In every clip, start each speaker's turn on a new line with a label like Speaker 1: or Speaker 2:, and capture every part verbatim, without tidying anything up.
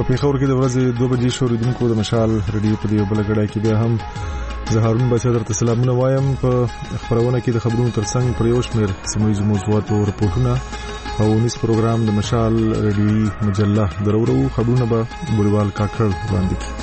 Speaker 1: په پیښور کې د ورځې دوه بجې شو ریدونکو د مشال رادیو په دې بل غړای کې بیا هم زه هارون بچا درته سلامونه وایم. په خبرونه کې د خبرونو ترڅنګ پر یو شمېر سیمه موضوعات او رپورټونه او نس پروګرام د مشال رادیوي مجله درورو خبرونه به بولیوال کاکړ وړاندې کړي.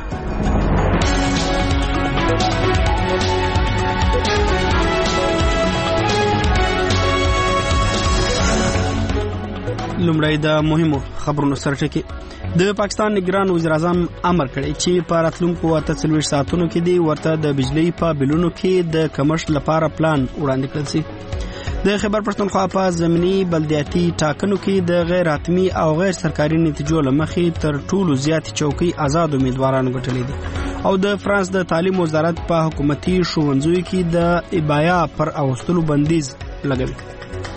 Speaker 2: لومړی د مهمو خبرونو سرټکی. د پاکستان نگران وزیر اعظم امر کړی چې په راتلونکو اته څلوېښت ساعتونو کې دی ورته د بجلی په بلونو کې د کمښت لپاره پلان وړاندې کړل شي. د خیبر پښتونخوا په ضمني بلدیاتي ټاکنو کې د غیر حتمي او غیر سرکاري نتیجو لمخې تر ټولو زیات چوکۍ آزاد امیدوارانو ګټلې دي او د فرانس د تعلیم وزارت په حکومتي ښوونځیو کې د ابایا پر اغوستلو بندیز لګوي.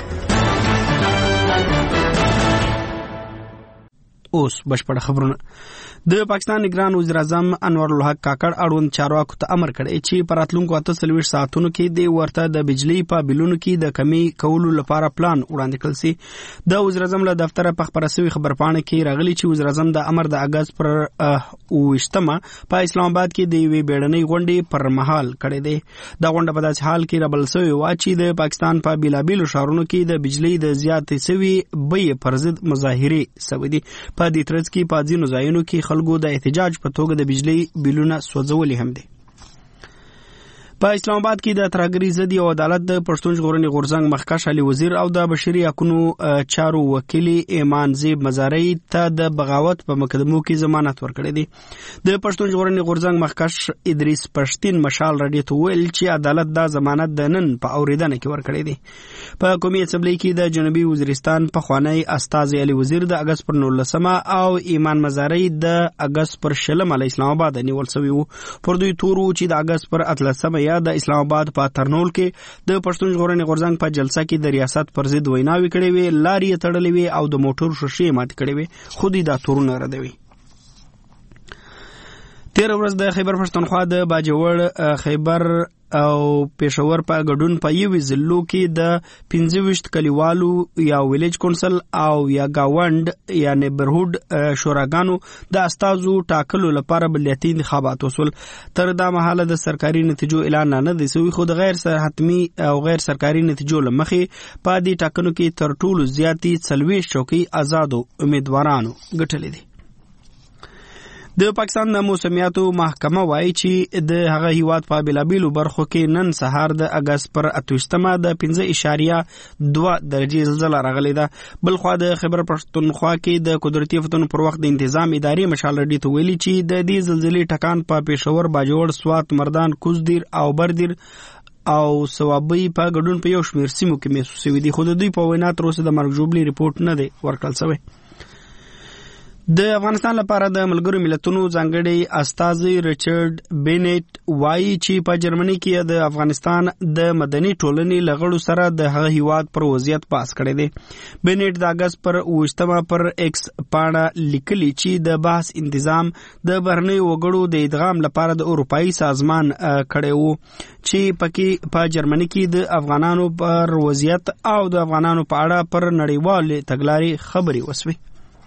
Speaker 2: اوس بشپړ خبرونه. د پاکستان نگران وزیر اعظم انور الحق کاکړ اړوند چارواکو ته امر کړی چې په راتلونکو اته څلوېښت ساعتونو کې د ورته د بجلی په بلونو کې د کمی کولو لپاره پلان وړاندې کړل شي. د وزیر اعظم له دفتره په خبره شوی خبرپاڼه کې راغلی چې وزیر اعظم د امر د اگست پر اوویشتمه په اسلام آباد کې د یوې بیړنۍ غونډې پر مهال کړی دی. دا غونډه په داسې حال کې رابل شوې وه چې د پاکستان په بیلابیلو ښارونو کې د بجلی د زیاتې شوي بیې پر ضد مظاهرې شوې دي. په دې ترڅ کې په ځینو ځایونو کې خلکو د احتجاج په توګه د بجلی بیلونه سوځولي هم دي. په اسلام آباد کې د ترهګرۍ ضد یو عدالت د پښتون ژغورنې غورځنګ مخکښ علي وزیر او د بشري حقوقو چارو وکیل ایمان زیب مزاري ته د بغاوت په مقدمو کې ضمانت ورکړی دی. د پښتون ژغورنې غورځنګ مخکښ ادریس پښتین مشال رادیو ته ویل چې عدالت دا ضمانت د نن په اوریدنه کې ورکړی دی. په قومي اسمبلی کې د جنوبي وزیرستان په خوانی استاذ علي وزیر د اگست پر نولسمه او ایمان مزاري د اگست پر شلمه له اسلام آباد نیول شوی وو. پر دوی تورو چې د اگست پر اتلسمه یا د اسلام آباد په ترنول کې د پښتون ژغورنې غورځنګ په جلسه کې د ریاست پر ضد ویناوي کړې وې، لارې تړلې وې او د موټر شیشې مات کړې وې، خو دوی دا تورونه ردوي. تیر ورځ د خیبر پښتونخوا د باجوړ خیبر او پېښور په ګډون په یوې ضلعو کې د پنځه ویشت کلیوالو یا ویلیج کونسل او یا گاوند یا نیبرهود شوراګانو د استازو ټاکلو لپاره بلدیاتي انتخابات وسول. تر دا مهاله د سرکاري نتیجو اعلان نه دی شوی، خو د غیر حتمي او غیر سرکاري نتیجو لمخې په دې ټاکنو کې تر ټولو زیاتې څلوېښت چوکۍ آزادو امیدوارانو ګټلې دي. د پاکستان د موسمیاتو محکمه وایي چې د هغه هیواد په بیلابیلو برخو کې نن سهار د اگست پر اتوشتمه د پنځه اشاریه دوه درجې زلزله راغلی ده. بلخوا د خیبر پښتونخوا کې د قدرتي آفتونو پر وخت د انتظام ادارې مشال رډي ته ویلي چې د دې زلزلې ټکان په پېښور، باجوړ، سوات، مردان، کوزدیر او بردیر او سوابي په ګډون په یو شمېر سیمو کې محسوس شوي دي، خو د دوی په وینا تر اوسه د مرګ ژوبلې رپورټ نه دی ورکړل شوی. د افغانستان لپاره د ملګرو ملتونو ځانګړي استازي ریچارډ بینټ وایي چې په جرمني کې د افغانستان د مدني ټولنې لغړو سره د هغه هیواد پر وضعیت بحث کړی دی. بینټ د اگست پر اوویشتمه پر ایکس پاڼه لیکلي چې د بحث انتظام د بهرنیو وګړو د ادغام لپاره د اروپایي سازمان کړی وو چې پکې په جرمني کې د افغانانو پر وضعیت او د افغانانو په اړه پر نړیوال تګلارې خبرې وسوي.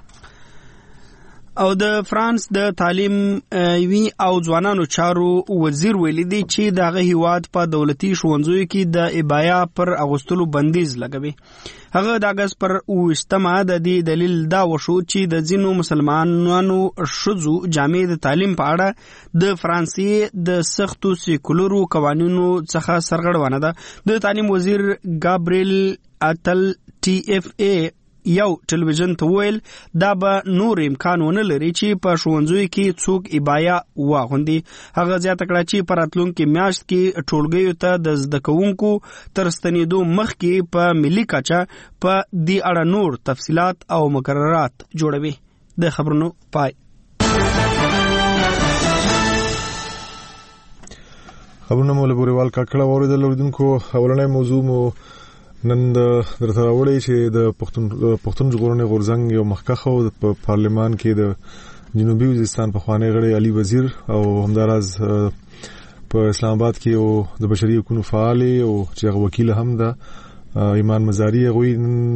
Speaker 2: او د فرانس د تعلیم وی او ځوانانو چارو وزیر ویلي دی چې دغه هیواد په دولتي ښوونځیو کې د ابایا پر اغوستلو بندیز لګوي. هغه د اگست پر اوویشتمه د دې دلیل دا وشو چې د ځینو مسلمانانو ښځو جامې د تعلیم په اړه د فرانسې د سختو سیکولرو قوانینو څخه سرغړونه ده. د تعلیم وزیر ګابریل اتل ټي اف ای یو ټلویزیون ته ویل دا به نور امکان ونه لري چې په ښوونځیو کې څوک ابایا واغوندي. هغه زیاته کړه چې په راتلونکي میاشت کې ټولګیو ته د زده کوونکو تر ستنېدو مخکې په ملي کچه په دې اړه نور تفصیلات او مقررات جوړوي. د خبرونو پای.
Speaker 1: خبرونه مو له بوریوال کاکړه واوریدل. اوریدونکو اولنۍ موضوع مو نن د درته راوړی چې د پښتون پښتون ژغورنې غورځنګ یو مخکښ په پارلمان کې د جنوبي وزیرستان په خوانی غړي علي وزیر او همداراز په اسلام آباد کې یو د بشري حقوقو فعال او چې وکیل هم ده ایمان مزاری غوی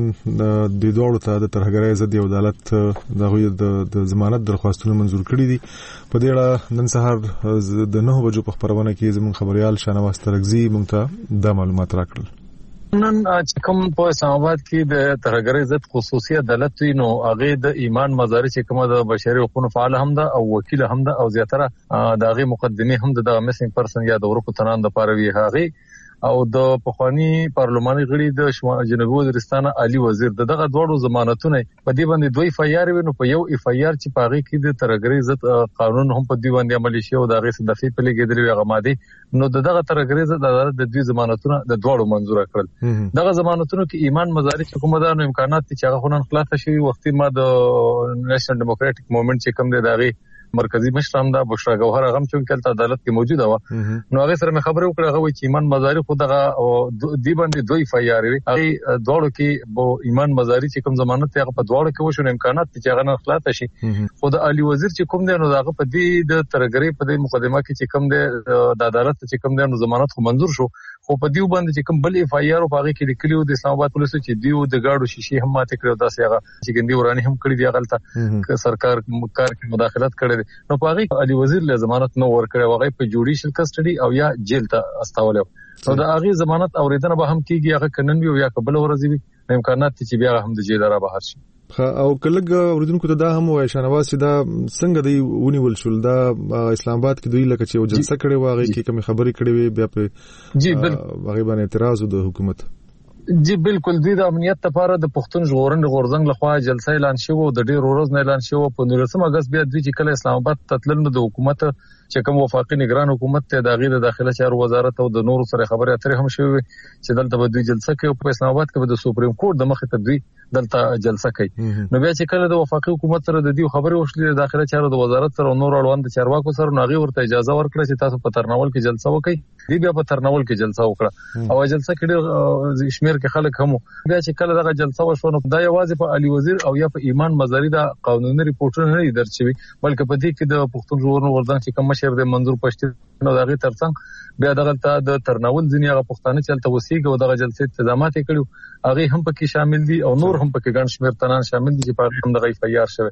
Speaker 1: د دوړو ته د ترهګرۍ ضد عدالت د غوی د ضمانت درخواستونه منزور کړي دي. په دې اړه نن سهار د نه بجو په خبرونه کې زموږ خبريال شانواز ترغزي مونږ ته د معلومات راکړل.
Speaker 3: نن چې کوم په اسلام آباد کې د ترهګرۍ ضد خصوصي عدالت نو هغه د ایمان مزاری چې کومه د بشري حقوقو فعال هم ده او وکیل هم ده او زیاتره د هغه مقدمه هم د میسنګ پرسن یا د ورکو تنان د پاروي هغه او د پخوانی پارلماني غړي د جنوبي وزیرستان علي وزیر دغه دوړو ضمانتونه په دې باندې دوی فایار وینو په یو اف ای آر چې پاغي کې د ترهګرۍ ضد قانون هم په دې باندې عملي شي او دغه صدفي په لګیدل وی غمادي نو دغه ترهګرۍ ضد عدالت د دوی ضمانتونه د دوړو منزور کړل. دغه ضمانتونه کې ایمان مزاری چې کومه ده نو امکانات چې هغه خونن خلاص شي وختي ما د نېشنل ډیموکراټک موومېنټ چې کوم دی دغه مرکزی مشر هم دا بشرا گوهر هغه چې کله عدالت کې موجوده و نو هغه سره مې خبرې وکړه هغه چې ایمان مزاری خو دغه دی باندې دوی فایار وي هغه دوړو کې بو ایمان مزاری چې کوم ضمانت هغه په دوړو کې وشو امکانات چې هغه نه خلاص شي خو د علي وزیر چې کوم دی نو هغه په دې د ترګری په دې مقدمه کې چې کوم دی د عدالت چې کوم دی نو ضمانت خو منظور شو خو په دیو باندې چې کوم بل اف ای آر او هغه کې لیکلو د اسلام آباد پولیسو چې دیو د گاډو شیشې هم ماته کړو داسې هغه چې ګندې ورانی هم کړی دی غلطه سرکار کار کې مداخلت کړي نو په هغه علي وزیر له ضمانت نو ور کړی هغه په جوډیشل کسټډي او یا جیل ته استول نو د هغه ضمانت اوریدنه به هم کیږي هغه کنن وي یا قبل ورځي وي امکانات چې بیا هم د جیل را بهر شي
Speaker 1: او کله اوریدونکو ته دا هم وای شنواز چې دا څنګه دی ونیول شول دا اسلام آباد کې دوی لکه چې یو جلسه کړي واغې کې کوم خبرې کړي وي بیا په جی بل هغه باندې اعتراض د حکومت
Speaker 3: جی بالکل دوی د امنیت لپاره د پښتون ژغورنې غورځنګ لخوا جلسه اعلان شوه د ډېر ورځې اعلان شوه په نولسم اگست بیا دوی چې کله اسلام آباد تتلل د حکومت چې کوم وفاقي نگران حکومت ته د غیر داخله چارو وزارت او د نورو سره خبرې اترې هم شوې چې دلته به دوی جلسه کوي په اسلام آباد کې به د سپریم کورټ د مخې ته دوی دلته جلسه کوي نو بیا چې کله د وفاقي حکومت سره د دې خبرې وشلې د داخله چارو د وزارت سره نور اړوند چارواکو سره ناغي ورته اجازه ورکړه چې تاسو په ترناول کې جلسه وکړئ دی بیا په ترناول کې جلسه وکړه او جلسه کې ډېر شمیر کې خلک هم بیا چې کله دغه جلسه وشو نو دا یوازې په علي وزیر او یا په ایمان مزاری دا قانوني ریپورټونه نه درچوي بلکې په دې کې د پښتون ژغورنې غورځنګ چې کوم مشر د منظور پښتون نو دغه ترڅنګ بیا دغه ته د ترناول ځینې هغه پښتانه چلته وسیګ او دغه جلسې تنظیمات کړو هغه هم پکې شامل دي او نور هم پکې ګڼ شمیر تنان شامل دي چې په هم دغه فیار شوه.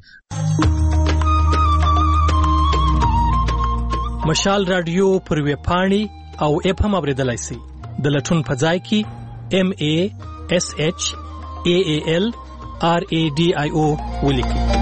Speaker 4: مشال رادیو پر وی پاڼي او اپ هم اوریدلای شي د لټون په ځای کې ام ا اس اچ ا ا ال ار ا ډي آی او ولیکي.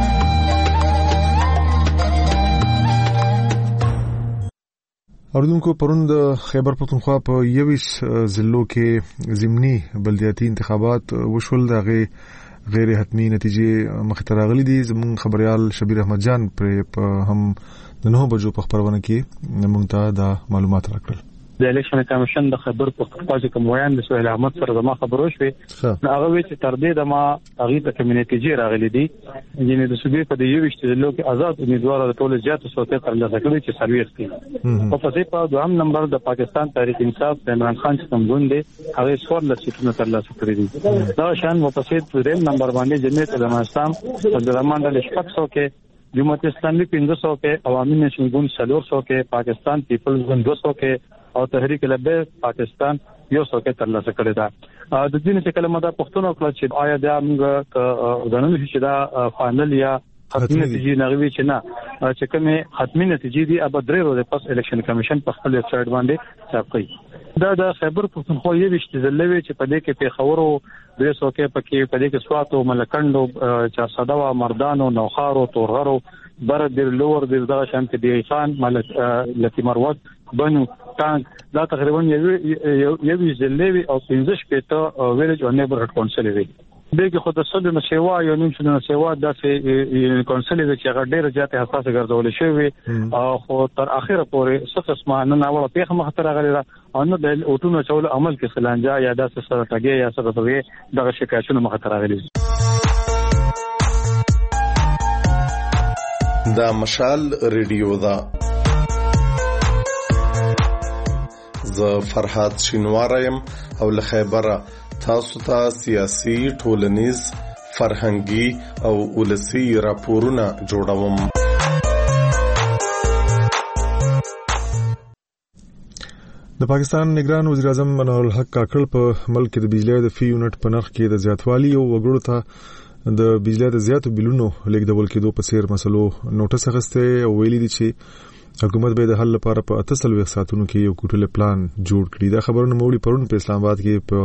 Speaker 1: اوردونکو پرون د خیبر پختونخوا په یویش ضلعو کې ضمني بلدیاتي انتخابات وشول دغه غیر حتمی نتیجې مخ ته راغلي دي. زموږ خبريال شبیر احمد جان پر هم د نهه بجو په خبرونه کې موږ ته دا معلومات راکړل.
Speaker 5: د الیکشن کمیشن د خبر پختونخوا چې کوم ویان د سهیل احمد سره د ما خبرو شوې نو هغه وی چې تر دې د ما هغه ته کمیونټي راغلي دي یعنی د صوبې په د یویشت ضلعو کې آزاد امیدوار د ټول زیات صوتې ترلاسه کړي چې سرویس دي په پسې په دوهم نمبر د پاکستان تحریک انصاف د عمران خان چې کوم ګوند دي هغه څوارلس سیټونه ترلاسه کړي دي دا شان په پسې په دریم نمبر باندې جمعیت علماء اسلام د رحمان د شپږ سو کې جمهوریت اسلامي پنځه سو کې عوامي نشین ګوند څلور سو کې پاکستان پیپلز ګوند دو سو کې او تحریک لبیک پاکستان یو سو کې ترلاسه کړی دا د دې نه چې کلمه دا پښتون خپل چې آیا دا موږ غنلو چې دا فائنل یا حتمی نتیجې نغوي چې نه چې کومه حتمی نتیجې دي اب درې ورځې پس الیکشن کمیشن په خپل ویب سټ باندې چاپ کړي دا د خیبر پختونخوا یو وشت ځلوي چې په دې کې په خبرو درې سو کې پکې په دې کې سواتو ملکندو چا صدوا مردانو نوخارو تورغرو بر در لور در دغه شانت دی خان ملک لتی مروت بنو ټانک دا تقریبا یو یو ځلوي او پنځه شپته ویلج او نیبرهډ کونسل وی دغه خو د سلو نه سیوا یو نیم شنو سیوا داسې کونسل وی چې هغه ډیره زیاته حساسه ګرځول شوی او خو تر اخره پورې څه قسمه نه ناوړه پیښه مخ ته راغلی او نو د اوټونو چول عمل کې سلانجا یا داسې سره ټګي یا سره توګه دغه شکایتونه مخ ته راغلي.
Speaker 6: دا مشال ریډیو دا ز فرحات شینوارم او له خیبره تاسو ته سیاسي ټولنیز فرهنګي او ولسی راپورونه جوړوم.
Speaker 1: د پاکستان نگران وزیر اعظم انور الحق کاکړ په ملک د بجلی د فی یونټ په نرخ کې د زیاتوالي او وګړو ته د بجلی د زیاتو بلونو لیکدول کېدو په څیر مسلو نوټس اخیسته او ویلي دي چې حکومت به د حل لپاره په اته سلوي ساعتونو کې یو کوټل پلان جوړ کړي. دا خبرونه موړي پرون په اسلام آباد کې په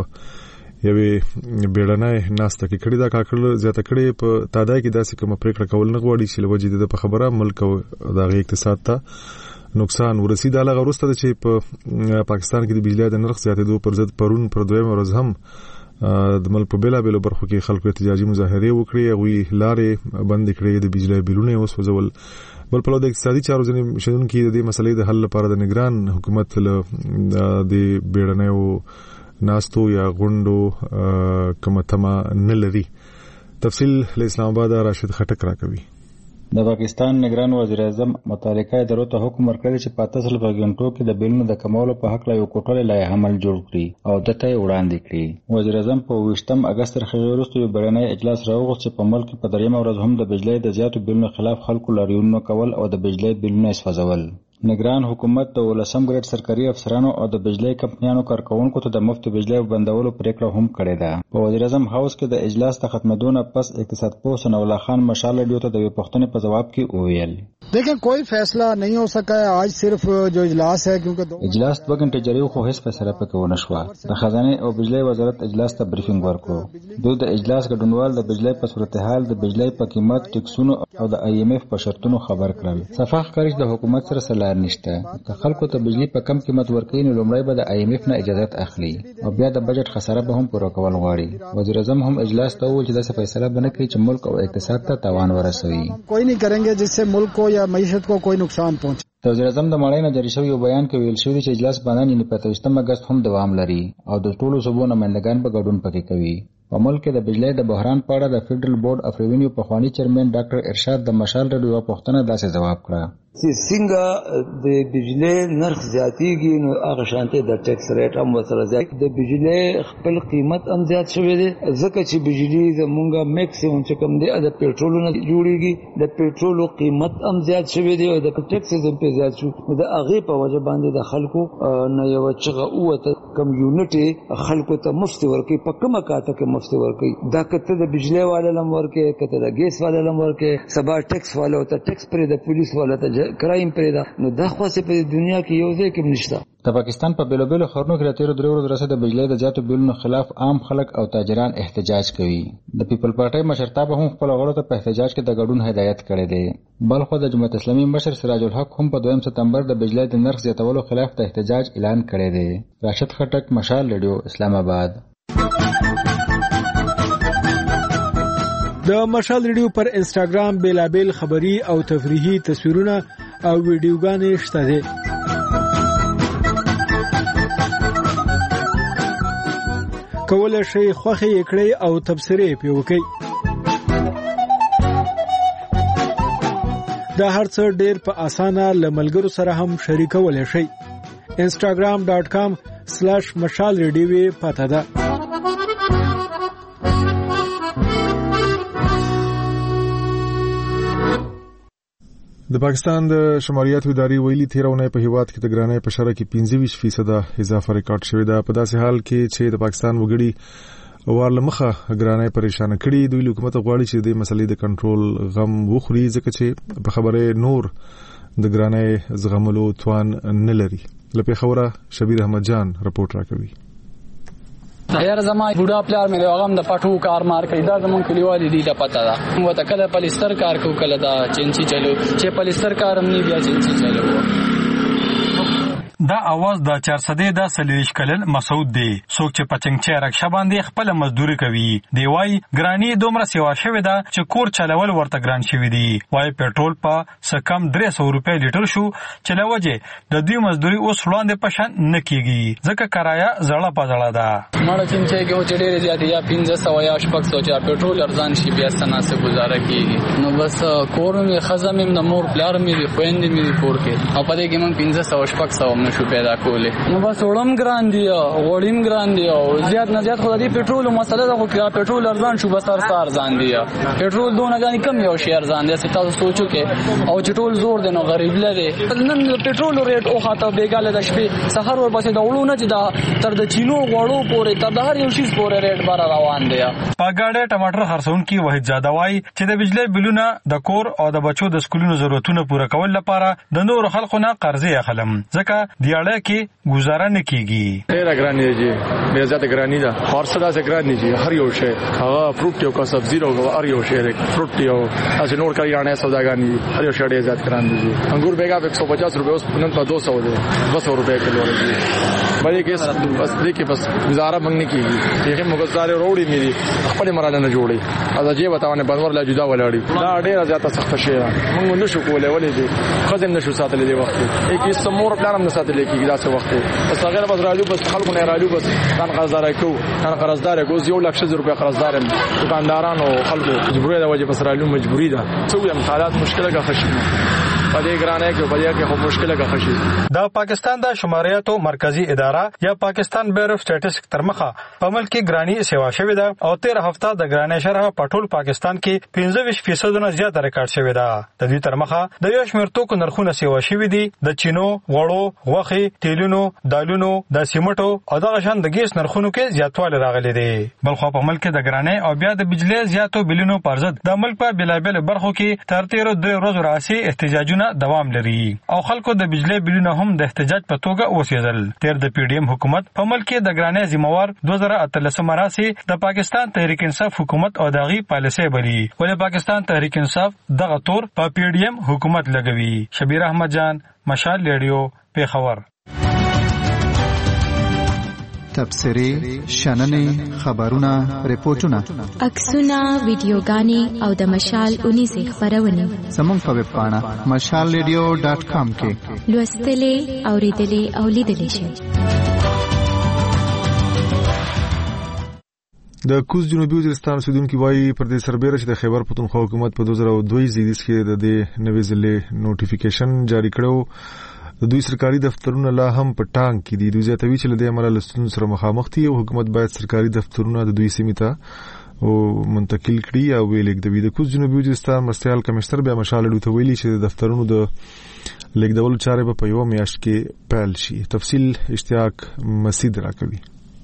Speaker 1: یوې بیړنۍ ناسته کې کړي. دا کاکړ زیاته کړي په تادای کې داسې کوم پریکړه کول نه غواړي چې لوجې د په خبره ملک او د اقتصاد ته نقصان ورسید. علاوه ورسته چې په پاکستان کې د بجلی د نرخ زیاتېدو پر ضد پرون پر دویم ورځ هم د ملک په بیلا بیلو برخو کې خلکو احتجاجي مظاهره وکړې، هغوی لارې بند کړې، د بجلی بلونه وسوځول. بل په لور د اقتصادي چارو ځینې شنونکي د دې مسلې د حل لپاره د نگران حکومت له د بیړنیو ناستو یا غونډو کومه تمه نه لري. تفصیل له اسلام آباد راشد خټک راکوي.
Speaker 7: د پاکستان نگران وزیر اعظم متعلقه ادارو ته حکم ورکړی چې په اته سلو غنټو کې د بیلونو د کمولو په حق لا یو کوټل لای عمل جوړ کړي او دته وړاندې کړي. وزیر اعظم په ویشتم اگست راخي وروسته یو بیړنی اجلاس راوغوښت چې په ملک په دریم ورځ هم د بجلی د زیاتو بیلونو خلاف خلکو لاریونونه کول او د بجلی بیلونه اسفزول. نگران حکومت د ولسم ګریډ سرکاري افسرانو او د بجلی کمپنیانو کارکونکو ته د مفت بجلی بندولو پریکړه هم کړې ده. په وزیر اعظم هاوس کې د اجلاس ته ختمېدو نه پس اقتصاد پوه ثناء الله خان مشال ریډیو ته د یو پوښتنې په جواب کې وویل
Speaker 8: دیکھیں کوئی فیصلہ نہیں ہو سکا ہے آج صرف جو اجلاس ہے کیونکہ
Speaker 7: اجلاس دوه غنټې جریو خو هیڅ فیصله پکې ونه شوه. د خزانه او بجلی وزارت اجلاس ته بریفینګ ورکړو. دوی د اجلاس ګډونوال د بجلی په صورتحال د بجلی په قیمت ټیکسونو او د آی ایم ایف په شرطونو خبر کړل. صفاح کارش د حکومت سره سلار نشته. که خلکو ته بجلی په کم قیمت ورکړي نو لومړی به د آی ایم ایف نه اجازه اخلي او بیا د بجټ خساره به هم پوره کول غواړي. وزیر اعظم هم اجلاس ته وویل چې داسې فیصله به نه کوي چې ملک او اقتصاد ته تاوان ورسوي.
Speaker 8: کوئی نہیں کریں گے جس سے ملک کو یا معیشت کو کوئی نقصان پہنچے.
Speaker 7: د وزیر اعظم د مړینې جاری شوی یو بیان کې ویل شوی چې اجلاس باندې نه په ویشتم اگست هم دوام لري او د ټولو صوبو نمائندگان په ګډون پکې کوي. په ملک کې د بجلی د بحران په اړه د فیډرل بورډ اف ریوینیو پخوانی چیرمن ډاکټر ارشاد د مشال ریډیو پوښتنه داسې جواب کړه
Speaker 9: چې څنګه د بجلی نرخ زیاتیږي نو هغه شانته د ټیکس ریټ هم وسره زیات د بجلی خپل قیمت هم زیات شوی دی ځکه چې بجلی زمونږه میکسیمم چې کوم دی د پیټرولو نه جوړیږي د پیټرولو قیمت هم زیات شوی دی او د ټیکس هم په زیات شو د هغه په وجه باندې د خلکو نه یو چغه اوته کم یونټ خلکو ته مفت ورکي په کومه کاته کې مفت ورکي دا کته د بجلی والا لم ورکي کته د ګیس والا لم ورکي سبا ټیکس والا ته ټیکس پر د پولیس والا ته کرایم پیدا نو دا خاصه په دنیا کې یو ځای کې نشته.
Speaker 7: د پاکستان په بیلو بیلو خورونو کې تیر درې ورځې راځي د بجلی د زیاتو بیلونو خلاف عام خلک او تاجران احتجاج کوي. د پیپل پارټي مشرتابه هم خپل غړو ته په احتجاج کې د ګډون هدایت کړی دی. بلخو د جمهوریت اسلامي مشر سراج الحق هم په دویم سپتمبر د بجلی د نرخ زیاتولو خلاف د احتجاج اعلان کړی دی. راشد خټک، مشال ریډیو، اسلام آباد.
Speaker 10: د مشال ریډیو پر انسټاګرام بیلابیل خبری او تفریحي تصویرونه او ویډیوګانې شته دي. کولای شئ خوښه یې کړئ او تبصرې پې وکړئ. دا هر څه ډېر په اسانه له ملګرو سره هم شریکولی شئ. انسټاګرام ډاټ کام سلاش مشال ریډیو پته ده.
Speaker 1: د پاکستان د شماریاتو ادارې ویلي تیرونه په هیواد کې د ګرانۍ په شرح کې پنځه ویشت فیصد اضافه ریکارډ شوې ده. په داسې حال کې چې د پاکستان وګړي ورلمخه ګرانۍ پریشان کړي. دوی حکومت غواړي چې د مسلې د کنټرول غم وخوري ځکه چې په خبره نور د ګرانۍ زغملو توان نه لري. لپاره خوره شبیر احمد جان رپورټ راکوي.
Speaker 11: هر زما بوډا پلار مې هغه د پټو کار مار کوي دا زمون کلیوالي دی د پته ده مو ته کله پلیستر کار کو کله دا چنچي چلو چې پلیستر کار هم نه بیا چنچي چلو.
Speaker 12: دا आवाज د چار سده د سلیش کلن مسعود دی څوک چې پچنګ رکشا باندې خپل مزدوري کوي. دی وای ګرانی دومره سیوا شوی دا چې کور چلول ورته ګران شوی دی. وای پېټرول په سکم درې سوه روپۍ لیټر شو چې لوجه د دوی مزدوري اوس وړاندې پشن نه کیږي ځکه کرایه زړه په زړه ده.
Speaker 11: مړه چنچي کې او چډېر زیات یا پنځه سوه یا شپږ سوه چې پېټرول ارزان شي بیا سناسه گزاره کیږي. نو بس کور مې خزم مې د مور پلار مې خويندې مې کور کې او په دې کې مونږ پنځه سوه شپږ سوه نشو پیدا کولې. نو بس وړم ګران دی وړیم ګران دی او زیات نه زیات خو د پټرول مسله ده، خو کې پټرول ارزان شو بس ارزان ارزان دی. پټرول دونه غاني کم یو شی ارزان دی، تاسو سوچو کې او چې ټول زور دی نو غریب لري. نن پټرول ریټ او خاطر بیګاله د شپې سحر ور پسې د وړو نه چې دا تر د چینو غوړو پورې تر د هر یو شی پورې ریټ بار روان دی.
Speaker 12: پاګاډه ټماټر خرڅون کې وحید زاده وای چې د بجلی بلونه د کور او د بچو د سکولونو ضرورتونه پوره کول لپاره د نور خلکو نه قرضې اخلم، ځکه دیاړه کې گزاره نه کیږي.
Speaker 13: ډیره ګرانه دی، ډیره زیاته ګرانه ده. خرڅه ده ګرانه دی، هر یو شی هغه فروټ یو کا سبزی او هر یو شی فروټ یو از نور کاریانه سوداګانی هر یو شی ډیره زیات ګرانه دی. انګور بیګا په ایک سو پچاس روپے اوس نن په دو سو دی، دو سو روپے کیلو دی. بلې کې بس دې کې بس گزاره منګ نه کیږي. یې مګزارې وروړي مې خپل مراله نه جوړي از اجي بتاونه بنور لا جدا ولاړی. دا ډیره زیاته سخت شي موږ نشو کولای، ولې دې خزم نشو ساتلې دی وخت کې هیڅ سمور پلان نه ساتلې کیږي دا څه وخت بس هغه بس راځو بس خلکو نه راځو بس کان قرضدار کو کان قرضدار کو یو لک روپیا قرضدار دکاندارانو خلکو مجبورې د وجه بس راځو مجبوری ده. څو یم حالات مشکله کا خشي پدې ګرانه کې پدې کې خو مشکله کا خشي.
Speaker 12: دا پاکستان د شماریاتو مرکزی اداره یا پاکستان بیورو سټیټسټک تر مخه په ملک کې ګرانی سیوا شوې ده او تیره هفته د ګرانی شرح په ټول پاکستان کې پنځه ویشت فیصد نه زیات ریکارډ شوې ده. د دې تر مخه د یو شمېر توکو نرخونه سیوا شوې دي، د چینو، غوړو، غوښې، تیلونو، دالونو، د سیمټو او دغه شان د ګیس نرخونو کې زیاتوالی راغلی دی. بلخو په ملک کې د ګرانی او بیا د بجلی زیاتو بلونو پر ضد د ملک په بلابل برخو کې تر تیرو درې ورځو راځي احتجاجونه دوام لري او خلکو د بجلی بلونه هم د احتجاج په توګه اوسېدل. تیر د پی ډی ایم حکومت په ملک کې د ګرانی ذمہوار دوه زره اتلسم راسي د پاکستان تحریک انصاف حکومت او داغي پالیسي بلی، ولې پاکستان تحریک انصاف دغه تور په پی ډی ایم حکومت لګوي. شبیر احمد جان، مشال ریډیو، پیښور.
Speaker 14: تبصرې، شننې، خبرونه، ریپورتونه،
Speaker 15: عکسونه، ویډیوګانې او د مشال اونیزې خبرونه
Speaker 14: زموږ په ویب پاڼه مشال ریډیو ډاټ کام کې
Speaker 15: لوستلې، اوریدلې او لیدلې شئ.
Speaker 1: د کوز جنوبي وزیرستان اوسیدونکي وایي پر دې سربېره چې د خیبر پختونخوا حکومت په دوه زره دوه زیږدیز کې د دې نوې ضلع نوټیفیکیشن جاری کړو، د دوی سرکاري دفترونه لا هم په ټانګ کې دي. دوی زیاتوي چې له دې امله له ستونزو سره مخامخ دي او حکومت باید سرکاري دفترونه د دوی سیمې ته او منتقل کړي او ویې لېږدوي. د کوز جنوبي وزیرستان مرستیال کمشنر بیا مشال ریډیو ته ویلي چې د دفترونو د لېږدولو چارې به په یوه میاشت کې پیل شي. تفصیل اشتیاق مسید راکوي.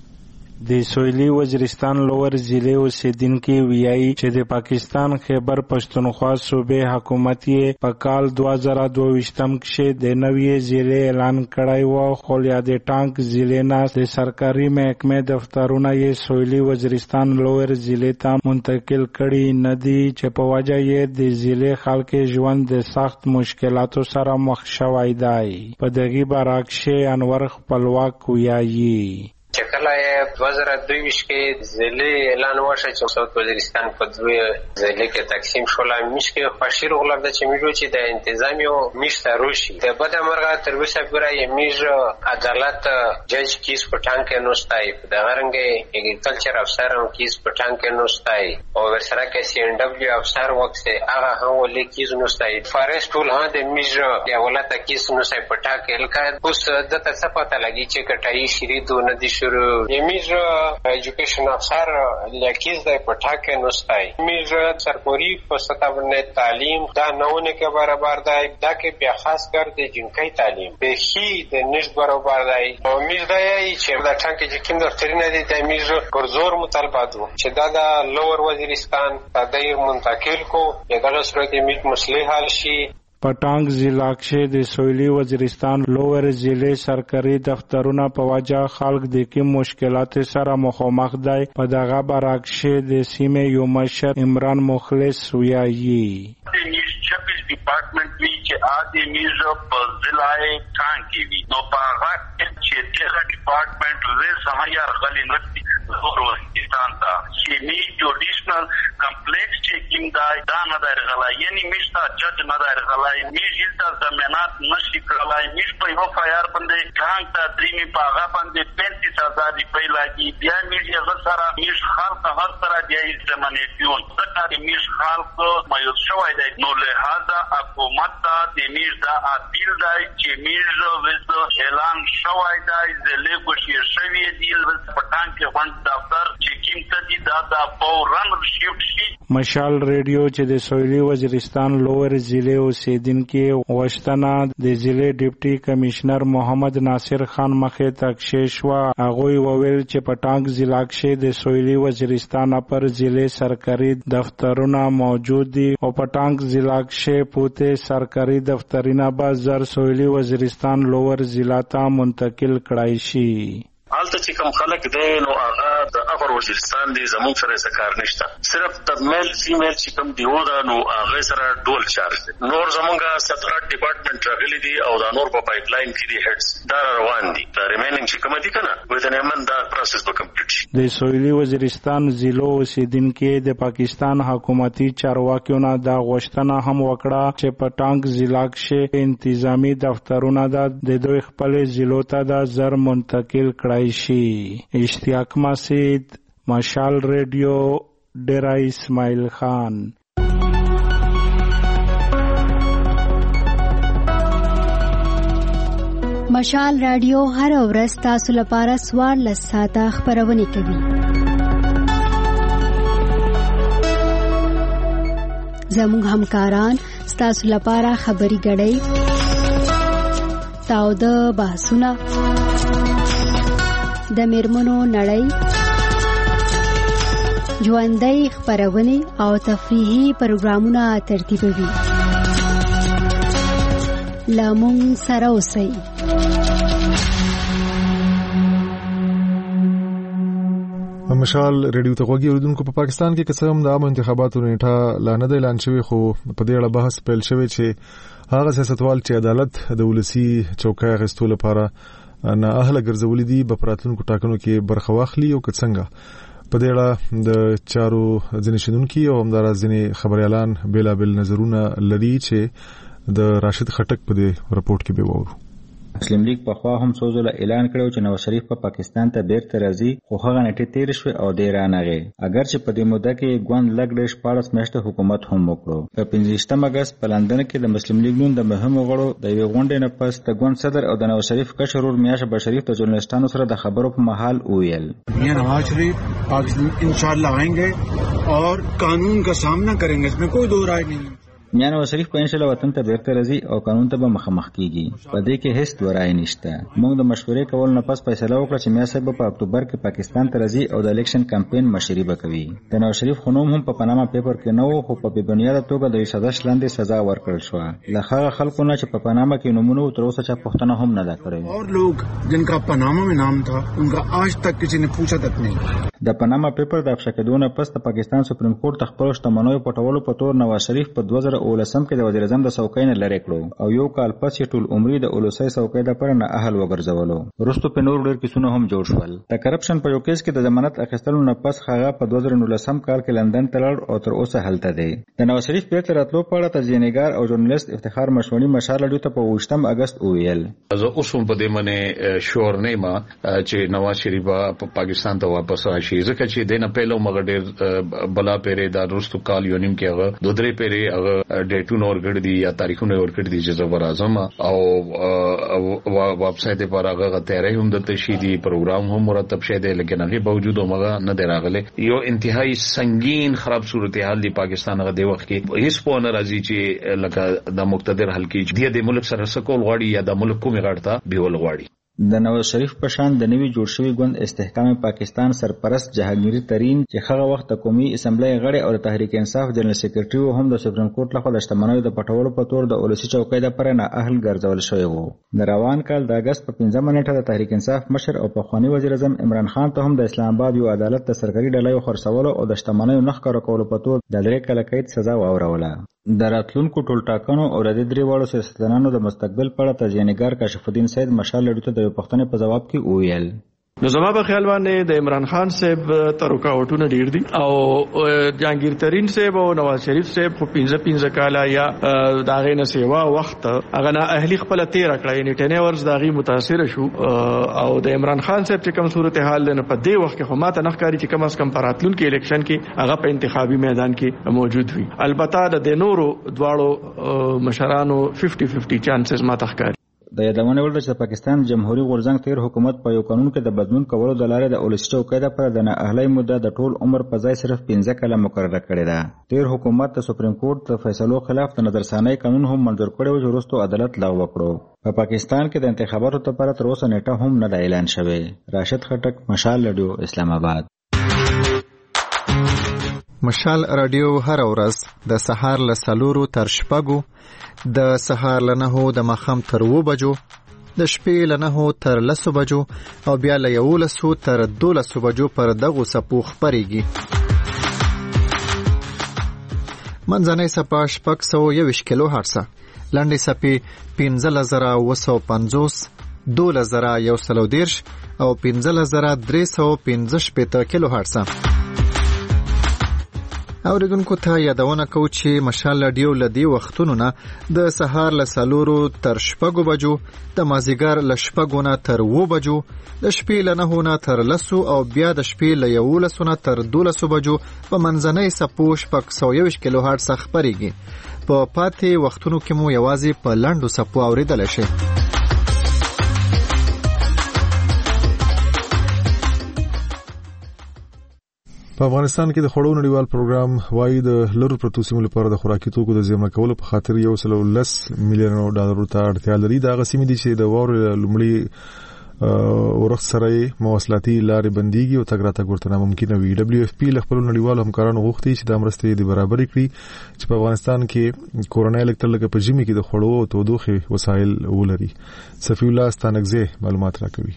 Speaker 16: د سویلي وزیرستان لوور ضلع اوسیدونکي ویایي چې د پاکستان خیبر پښتونخوا صوبې حکومت یې په کال دوه زره دوه ویشتم کې د نوې ضلع اعلان کړی و، خو یا د ټانک ضلع نه د سرکاري محکمې دفترونه یې سویلي وزیرستان لوور ضلع ته منتقل کړي نه دي، چې په وجه یې د ضلع خلک ژوند د سخت مشکلاتو سره مخ شوی دی. په دغه برعکس انور خپلواک ویایي
Speaker 17: چې کله یې دوه زره دوه ویشت کې ضلع اعلان وشو چې سوت وزیرستان په دوه ضلع کې تقسیم شول، میش کې خوشیر غلب د چمیجو چې د انتظامی او میش ته روشي د بد مرغه تر اوسه پورې میش عدالت جج کیس په ټانګ کې نوستای، د غرنګ اګریکلچر افسر هم کیس په ټانګ کې نوستای او ورسره کې سی ان ډبلیو افسر وکسه هغه هم ولې کیس نوستای. فارست ټول ها د میش د ولته کیس نوستای په ټاکه الکه اوس د څه پته لګی چې کټای شری دونه دي شروع یمیز ایجوکیشن افسر لکیز د پټاکه نوستای. میز سرپوری په سطح باندې تعلیم دا نهونه کې برابر دی، دا کې بیا خاص کر د جنکی تعلیم به هی د نشد برابر دی. او میز دا یی چې دا ټانک چې کوم دفترونه دي د میز پر زور مطالبه دي چې دا د لوور وزیرستان د دیر منتقل کو دغه صورت میز مسلې حل شي.
Speaker 16: پټانګ ضلع کې د سویلي وزیرستان لوور ضلع سرکاري دفترونه په وجه خلک د کوم مشکلات سره مخامخ دي. په دغه برعکس د سیمې یو مشر عمران مخلص ویایي
Speaker 18: छब्बीस डिपार्टमेंट भी के आदि मीज पर जिलाए टांग की भी नो पागा के तेरह डिपार्टमेंट वे समयार गली नती وزیرستان ته چې می جوډیشنل کمپلیکس چې کیم دای دا نه درغلای یعنی میشتا جج نه درغلای می جلتا ضمانت نشي کړلای میش په یو فایار باندې څنګه ته دریمي پاغه باندې پینتیس هزار روپۍ لاګي بیا میش هغه سره میش خلک هر سره دی زمانیتون ځکه میش خلک مایوس شوی دی نو لہذا حکومت ته د میش دا اپیل دی چې میش وځو اعلان شوی دی د لیګوشي شوی دی پټان کې وان دفتر چې کیم ته دی دا دا فورن شیفټ شي
Speaker 16: مشال ریډیو چې د سویلي وزیرستان لوور ضلع اوسیدونکي غوښتنه د ضلع ډیپټي کمشنر محمد ناصر خان مخې ته کښېښوه. هغوی وویل چې په ټانک ضلع کې د سویلي وزیرستان پر ضلع سرکاري دفترونه موجود دي او په ټانک ضلع کې پوته سرکاري دفترونه به زر سویلي وزیرستان لوور ضلع ته منتقل کړای شي.
Speaker 19: حالت چې کوم خلک دی نو هغه د اپر وزیرستان دی زموږ سره څه کار نشته صرف د میل فیمیل چې کوم دیو دا نو هغه سره ډول چارج دی نور زمونږه سترات ډپارټمنټ راغلي دي او دا نور په پایپ لاین کې دي هډز دا روان دي دا ریمیننګ چې کوم دي کنه وذ ان امن دا پروسس به کمپلیټ شي.
Speaker 16: د سویلي وزیرستان ضلع اوسیدونکي د پاکستان حکومتي چارواکیونو دا غوښتنه هم وکړه چې په ټانک ضلع کې انتظامی دفترونه د دوی خپل ضلعو ته د زر منتقل کړای شي. اشتیاق مسید مشال ریډیو ډیرا اسماعیل خان.
Speaker 20: مشال رادیو هر ورځ تاسو لپاره څوارلس ساعته خبرونه کوي. زموږ همکاران تاسو لپاره خبري غړي تاو د بحثونه د میرمنو نړۍ ژوندۍ خبرونه او تفریحي پروګرامونه ترتیبوي. لامون سره اوسئ.
Speaker 1: مشال ریډیو ته غوږی اوریدونکو په پاکستان کې قسم د عام انتخاباتو نیټه لا نه دی اعلان شوی خو په دې اړه بحث پیل شوی چې هغه سیاستوال چې عدالت د ولسی چوکۍ غستو لپاره نه اهل ګرځولې دي په راتلونکو ټاکنو کې برخه واخلي او څنګه په دې اړه د چارو ځینې شنونکي او همدارس ځینې خبريالان بیلابل نظرونه لري چې د راشد خټک په دې رپورت کې به وورو.
Speaker 7: مسلم لیگ په خوا هم سوزول اعلان کړو چې نواز شریف په پا پاکستان ته بیرته راځي خو هغه نټې تیر شو او دی رانغی اگر چې په دې موده کې ګوند لګډ شپاړس میاشتې حکومت هم وکړو. په پنځه اگست په لندن کې د مسلم لیگ نون د مهمو غړو د یو غونډې نه پس د ګوند صدر او د نواز شریف کشر ور میاش بشریف ته ژورنالستانو سره د خبرو په محل ویل
Speaker 21: یہ نواز شریف پاکستان انشاءاللہ آئیں گے اور قانون کا سامنا کریں گے, اس میں کوئی دو رائے نہیں.
Speaker 7: میاں نواز شریف په انشاءالله وطن ته بیرته راځي او قانون ته به مخامخ کیږي. په دې کې هیڅ ورای نشته. موږ د مشورې کول نه پس فیصله وکړه چې میاں صاحب په اکتوبر کې پاکستان ته راځي او د الیکشن کمپاین مشري وکوي. د نواز شریف خنوم هم په پاناما پیپر کې نه وو خو په بې بنیاده توګه د سزا شلاندې سزا ورکړل شو. له هغه خلکو نه چې په پاناما کې نمونه تر اوسه چا پښتنه هم نه دا کړې.
Speaker 21: اور لوگ جن کا پاناما میں نام تھا ان کا آج تک کسی نے پوچھا تک نہیں.
Speaker 7: د پاناما پیپر د افشا کېدو نه پس د پاکستان سپریم کورټ د خپل شتمنیو پټولو په تور نواز شریف په دوه زره اوولسم کې د وزیر اعظم د څوکۍ نه لرې کړو او یو کال پس یې ټول عمرې د اولسۍ څوکۍ لپاره نه اهل وګرځولو. وروسته په نور ډېر کیسونه هم جوړ شول. د کرپشن په یو کیس کې د ضمانت اخیستلو نه پس هغه په دوه زره نولسم کال کې لندن ته لاړ او تر اوسه هلته دی. د نواز شریف بیرته راتلو په اړه تجزیه‌نګار او ژورنالیست افتخار مشوڼي مشال ډیو ته په اووه اگست وویل
Speaker 22: زه اوس هم په دې باندې شور نه ما چې نواز شریف په پاکستان ته واپس راشي ځکه چې دنه پهلو مګ ډېر بلا پیری دا رستو کال یو نیم کې هغه دوه درې پیری هغه ډیټونه ورګړ دي یا تاریخونه ورګړ دي چې زبر اعظم او ویب سټ پر هغه تیارې هم د تشهیدي پروګرام هم مرتب شه دي لیکن هغه باوجود هغه نه دراغله یو انتهایی سنگین خراب صورتحال دی پاکستان هغه دی وخت کې هیڅ په ناراضي چې لکه د مقتدر حل کې د ملک سره سکول غواړي یا د ملک کومي غړتا بیول غواړي.
Speaker 7: د نواز شریف په شان د نوي جوړ شوی ګوند استحکام پاکستان سرپرست جهانگیری ترین چې هغه وخت د قومي اسمبلی غړی او د تحریک انصاف جنرال سیکریټری هم د سپریم کورټ لخوا د شتمنیو د پټولو په تور د اولسي چوکۍ لپاره نه اهل ګرځول شوی وو. د روان کال د اگست په پنځمه نیټه د تحریک انصاف مشر او پخوانی وزیر اعظم عمران خان ته هم د اسلام آباد یو عدالت د سرکاري ډلې خرڅولو او د شتمنیو نخ کار کولو په تور د درې کاله قید سزا واوروله. د راتلونکو ټول ټاکنو او د درې واړو سیاستوالانو د مستقبل په اړه تجزیه‌نګار کاشف الدین سید مشال لډو ته د پښتنې په جواب کې وویل
Speaker 13: نو زما په خیال باندې د عمران خان صاحب تر رکاوټونه ډیر دي او جهانگیر ترین صاحب او نواز شریف صاحب خو پنځه پنځه کاله یا داغه نه سیوا وخت هغه نه اهلی خپل تیر کړی نه ټنه ورځ داغي متاثر شو او د عمران خان صاحب چې کوم صورتحال نه په دې وخت کې خو ماته نخکاری چې کم از کم پراتلون کې الیکشن کې هغه په انتخابي میدان کې موجود وي. البته د نورو دواړو مشرانو پنځه پنځه چانسز ماته ښکاري.
Speaker 7: د یادونه ولر چې پاکستان جمهوریت غورځنګ تیر حکومت په یو قانون کې د بدلون کولو د لارې د اولسي چوکۍ لپاره د نااهلۍ موده د ټول عمر په ځای صرف پنځه کاله مقرره کړې ده. تیر حکومت د سپریم کورټ د فیصلو خلاف د نظرثانۍ قانون هم منظور کړی و چې وروسته عدالت لغوه کړو. په پاکستان کې د انتخاباتو لپاره تر اوسه نیټه هم نه ده اعلان شوې. راشد خټک، مشال رادیو، اسلام آباد.
Speaker 14: مشال رادیو هر ورځ د سهار له څلورو تر شپږو، د سهار له نهو د ماښام تر اووه بجو، د شپې له نهو تر لسو بجو او بیا له یولسو تر دولسو بجو پر دغو څپو خپرېږي. منځنۍ څپه شپږ سوه یوویشت کیلو هرڅه، لنډې څپې پنځلس زره اووه سوه پنځوس، دولس زره یو سل او دېرش او پنځلس زره درې سوه پنځه شپېته کیلو هرڅه. اوریدونکو ته یادونه کوو چې مشال رادیو له دې وختونو نه د سهار له څلورو تر شپږو بجو، د مازدیګر له شپږو نه تر اووه بجو، د شپې له نهو نه تر لسو او بیا د شپې له یولسو نه تر دولسو بجو په منځنۍ څپو شپږ سوه یوویشت کیلو هرڅه خپرېږي. په پاتې وختونو کې مو یوازې په لنډو څپو اورېدلی شي.
Speaker 1: په افغانستان کې د خوړو نړیوال پروګرام وايي د لرو پرتو سیمو لپاره د خوراکي توکو د زېرمه کولو په خاطر یو سل او لس میلیونه ډالرو ته اړتیا لري. دا هغه سیمې دي چې د واورې لومړي ورخ سره مواصلاتي لارې بنديږي او تګ راتګ ورته ناممکنه وي. دبليو اف پی له خپل نړیوالو همکارانو غوښتي چې د مرستې د برابرۍ کړي چې په افغانستان کې کورونای الکتر لکه په ژمي کې د خوړو او تودوخې وسایل ولري. صفی الله ستانکزه معلومات راکوي.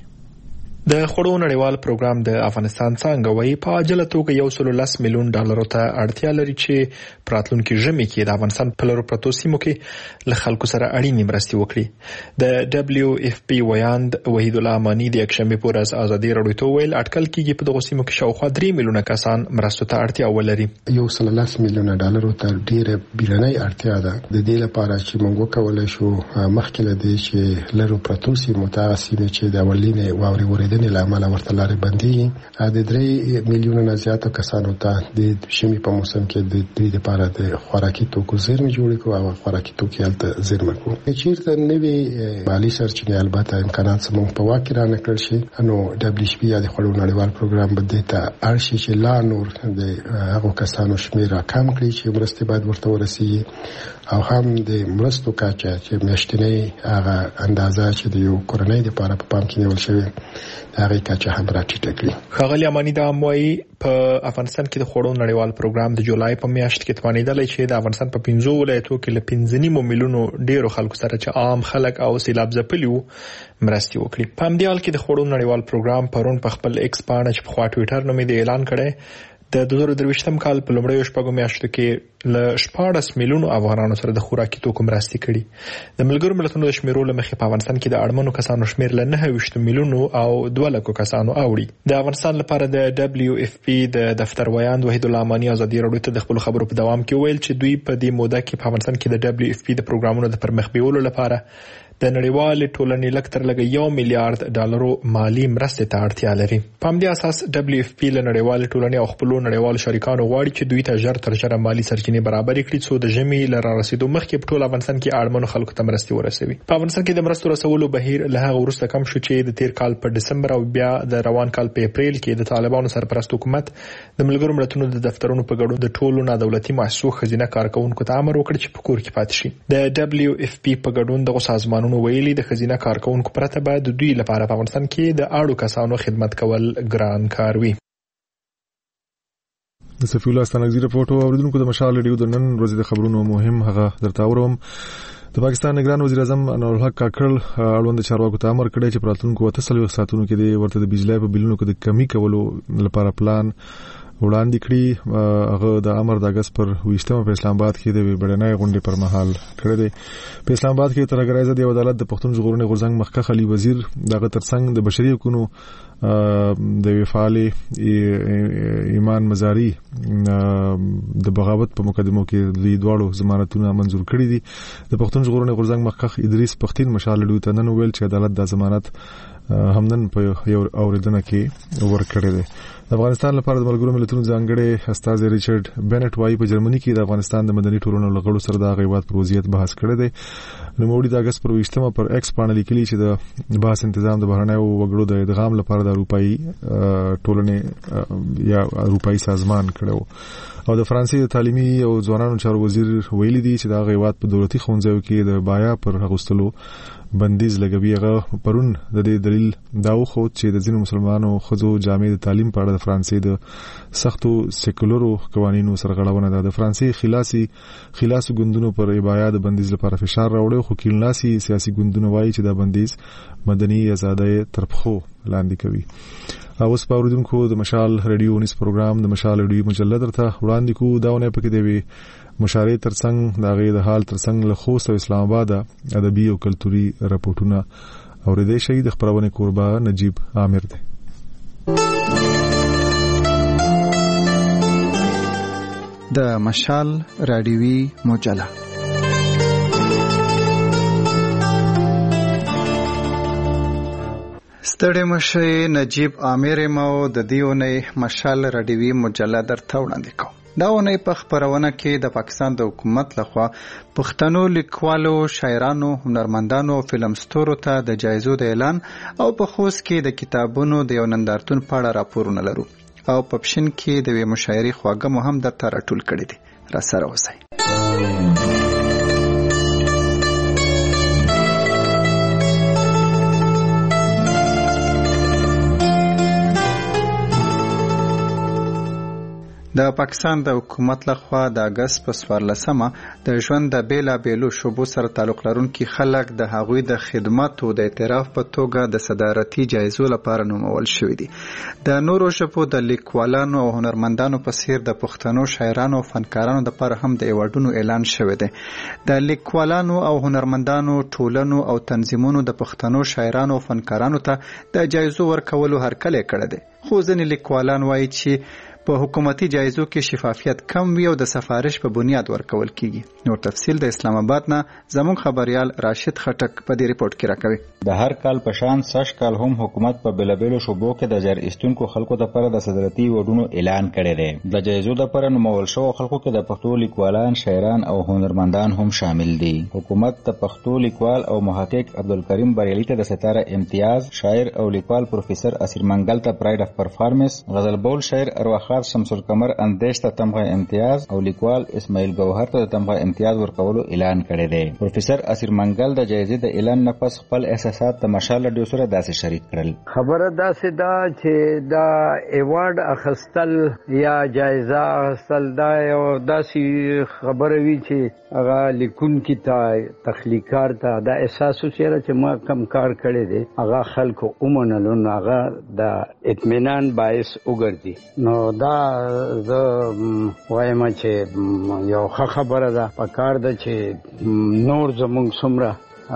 Speaker 2: د خوړو نړیوال پروګرام د افغانستان څنګه وایي په عاجله توګه یو سل لس میلیون ډالرو ته اړتیا لري چې پراتلونکي ژمي کې د افغانستان په لرو پرتو سیمو کې له خلکو سره اړینې مرستې وکړي. د دبليو اف پی ویاند وحید الله امانی د یکشنبه په ورځ ازادي راډیو ته ویل اټکل کېږي په دغه سیمو کې شاوخوا درې میلیونه کسان مرستو ته اړتیا ولري.
Speaker 3: یو سل لس میلیونه ډالرو ته ډیره بیرنۍ اړتیا ده د دې لپاره چې موږ وکولای شو مخکې له دې چې لرو پرتو سیمو ته سیمې چې د اولینې واوري ورېدنې لامل ورته لارې بندي د درې میلیونه نه زیاتو کسانو ته د شمي په موسم کې د دوی لپاره د خوراکي توکو زیرمې جوړې کوو او خوراکي توکي هلته زیرمه کوو. چیرته نوې مالي سرچینې البته امکانات زموږ په واک کې رانکړل شي نو دبليو اف پی یا د خوړو نړیوال پروګرام به دې ته اړ شي چې لا نور د هغو کسانو شمېر راکم کړي چې مرستې باید ورته ورسیږي او هم د مرستو کچه چې میاشتنۍ هغه اندازه چې د یو کورنۍ لپاره په پام کې نیول شوی هغه کچه هم راټیټه کړي.
Speaker 2: ښاغلي امانی دا موي په افغانستان کې د خوړو نړیوال پروګرام د جولای په میاشت کې توانیدلی چې د افغانستان په پنځو ولایتو کې له پنځه نیمو میلیونو ډیرو خلکو سره چې عام خلک او سیلاب ځپلي وو مرستې وکړي. په همدې حال کې د خوړو نړیوال پروګرام پرون په خپل ایکس پاڼه چې په خوا ټویټر نوم یې اعلان کړی د دوه زره درویشتم کال په لومړیو شپږو میاشتو کې له شپاړس میلیونو افغانانو سره د خوراکي توکو مرستې کړي. د ملګرو ملتونو د شمیرو له مخې په افغانستان کې د اړمنو کسانو شمیر له نهه ویشت میلیونو او دوه لکو کسانو اوړي. د افغانستان لپاره د دبليو اف پی د دفتر ویاند وحید الله امانی ازادي راډیو ته د خپل خبرو په دوام کې ویل چې دوی په دې موده کې په افغانستان کې د دبليو اف پی د پروګرامونو د پرمخ بیولو لپاره د نړیوال ټولنې لکتر لګ یو میلیارډ ډالرو مالی مرستې ته اړتیا لري. په همدې اساس دبليو اف پی له نړیوال ټولنې او خپل نړیوال شریکانو غواړي چې دوی ته ژر تر ژره مالی سرچینې برابر کړي څو د ژمي له رارسېدو مخکې په ټول افغانستان کې اړمنو خلکو ته مرستې ورسوي. په افغانستان کې د مرستو رسولو بهیر له هغه وروسته کم شو چې د تیر کال په دسمبر او بیا د روان کال په اپریل کې د طالبانو سرپرست حکومت د ملګرو ملتونو د دفترونو په ګډون د ټولو نادولتي مؤسسو خزینه کارکونکو ته امر وکړ چې په کور کې پاتې شي. د دبليو اف پی په ګډون دغه سازمانونو ویلي د خزینه کارکونکو پرته باید د دوی لپاره په افغانستان کې د اړو کسانو خدمت کول ګران کار وي.
Speaker 1: د صفی الله ستانکزی رپورټ اوریدونکو د مشال رادیو د نن ورځې د خبرونو مهم هغه درته اورم. د پاکستان نگران وزیر اعظم انور الحق کاکړ اړوند چارواکو ته امر کړی چې په راتلونکو اته سلويخ ساعتونو کې د ورته د بجلی په بلونو کې د کمی کولو لپاره پلان وړاندې کړي. هغه د امر د اگست پر ویشتمه په اسلام آباد کې د بیړنۍ غونډې پر مهال کړی دی. په اسلام آباد کې ترګرایزه د عدالت د پښتون ژغورنې غورځنګ مخکښ علي وزیر دغه ترڅنګ د بشري حقوقو د وفال ایمان مزاری د بغاوت په مقدمو کې د دوړو ضمانتونه منزور کړي دي. د پښتون ژغورنې غورځنګ مخکښ ادریس پښتين مشال لډو ته نن ویل چې عدالت د ضمانت همدن په یو اوریدنه کې ورکړی دی. د افغانستان لپاره د ملګرو ملتونو ځانګړي استاد ریچارډ بنټ وايي په جرمني کې د افغانستان د مدني ټولنو لغړو سره د غیبات پر وضعیت بحث کړی دی. نو موړي د اگست پر ویشتمه پر ایکس باندې لیکلي چې د بحث تنظیم د بهرنیو وګړو د ادغام لپاره د اروپאי ټولنې یا اروپאי سازمان کړو. او د فرانسې د تعلیمي او ځوانانو چارو وزیر ویلي دی چې د غیبات په دولتي ښوونځیو کې د بایا پر اغوستلو بندیز لګوي. هغه پرون د دې دلیل داو خو چې د ځینو مسلمانانو خزو جامع تعلیم په اړه د فرانسې د سختو سیکولرو قوانینو سرغړونه ده. د فرانسې خلاصي خلاصو ګوندونو پر ایبایا د بندیز لپاره فشار راوړی، خو کینلاسي سیاسي ګوندونه وایي چې دا بندیز مدني آزادۍ ترپخو لاندې کوي. اوس په اوریدونکو د مشال ریډیو نس پروګرام د مشال ریډیو مجله درته وړاندې کو. داونه پکې دی مشارې ترڅنګ د غي د حال ترڅنګ له خوست او اسلام آباد ادبي او کلتوري راپورټونه اوریدې شي. د خبرونه کوربه نجیب عامر دی.
Speaker 14: د مشال رادیوي مجله ستړي مشه نجیب عامر مو د دیونه مشال رادیوي مجله درته وړاندې کوم. دا ونې په خبرونه کې د پاکستان د حکومت لخوا پښتنو لیکوالو، شاعرانو، هنرمندانو او فلم ستورو ته د جایزو د اعلان او په خوست کې د کتابونو د یو نندارتون په اړه راپورونه لرو او په پښین کې د وی مشاعرې خواږه مو هم درته راټول کړي دي. را سره اوسئ. د پاکستان د حکومت لخوا د اگست په څوارلسمه د ژوند د بیلا بیلو شوبو سره تعلق لرونکي خلک د هغوی د خدماتو د اعتراف په توګه د صدارتي جایزو لپاره نومول شوي دي. د نورو ژبو د لیکوالانو او هنرمندانو په څیر د پښتنو شاعرانو او فنکارانو لپاره هم د ایوارډونو اعلان شوی دی. د لیکوالانو او هنرمندانو ټولنو او تنظیمونو د پښتنو شاعرانو او فنکارانو ته د جایزو ورکولو هرکلی کړی دی، خو ځینې لیکوالان وایي چې په حکومتي جایزو کې شفافیت کم وي او د سفارش په بنیاد ورکول کیږي. نور تفصیل د اسلام آباد نه زموږ خبريال راشد خټک په دې ریپورت کې راکوي.
Speaker 7: د هر کال په شان سش کال هم حکومت په بلبلو شوبو کې د جر استونکو خلکو لپاره د صدارتي وډونو اعلان کړی دی. د جایزو لپاره نومول شو خلکو کې د پښتو لیکوالان، شاعران او هنرمندان هم شامل دي. حکومت د پښتو لیکوال او محقق عبدالکریم بریلی ته د ستاره امتیاز، شاعر او لیکوال پروفیسور اسیر منګل ته پراید اف پرفارمنس، غزل بول شاعر ارواخ شمس القمر اندیش ته تمغه امتیاز او لیکوال اسماعیل گوهر ته تمغه امتیاز ورکولو اعلان کړی دی. پروفیسور اسیر منګل د جایزې د اعلان نه پس خپل احساسات د مشال ډیو سره داسې شریک کړل.
Speaker 4: خبره داسې دا چې دا ایوارډ اخستل یا جایزه اخستل دا یو داسې خبره وی چې هغه لیکونکي ته تخلیقار ته دا احساس وشره چې ما کم کار کړی دی هغه خلکو اومنلو نو هغه د اطمینان باعث وګرځي. نو دا زه وایم چې یو ښه خبره ده. پکار ده چې نور زموږ څومره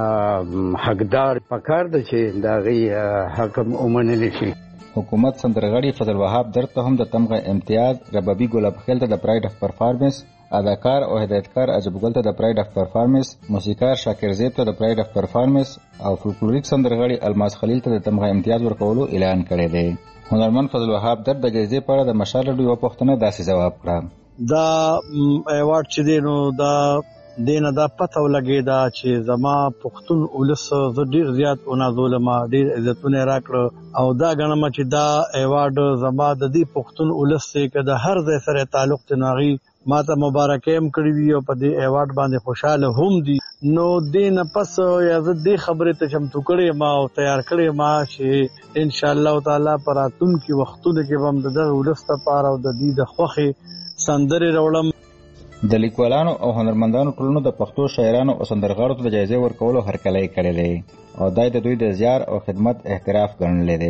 Speaker 4: حقدار پکار ده چې دا غي حکم ومنل شي.
Speaker 7: حکومت سندرغړي فضل وهاب درته هم د تمغه امتیاز، ربابي ګلاب خیل ته د پراید اف پرفارمنس، اداکار او هدایتکار عجب ګل ته د پراید اف پرفارمنس، موسیقار شاکر زیب ته د پراید اف پرفارمنس او فولکلوریک سندرغړي الماس خلیل ته د تمغه امتیاز ورکولو اعلان کړی دی. هنرمند فضل وهاب در د جایزې په اړه د مشال ډیو پښتنه داسې جواب کړ.
Speaker 5: دا ایوارډ چې دینو دا دینه دا پته ولګی دا چې زما پښتون ولس ز ډیر زیات اونازول ما ډیر عزتونه راکړه او دا غنم چې دا ایوارډ زما د دې پښتون ولس څخه د هر ځای سره تعلق تناغي ما ته مبارکي هم کړی دی او په دې ایوارډ باندې خوشاله هم دي. نو دین پس یا زه دې خبره ته چمتو کړی ما او تیار کړی ما چې ان شاء الله تعالی پراتون کې وختونه کې هم د ولس لپاره او د دې د خوخي سندري راوړم.
Speaker 7: د لیکوالانو او هنرمندانو ټولنو د پښتو شاعرانو او سندرغاړو ته د جایزې ورکولو هرکلی کړی دی او دای د دوی د زیار او خدمت احتراف ګڼلی دی.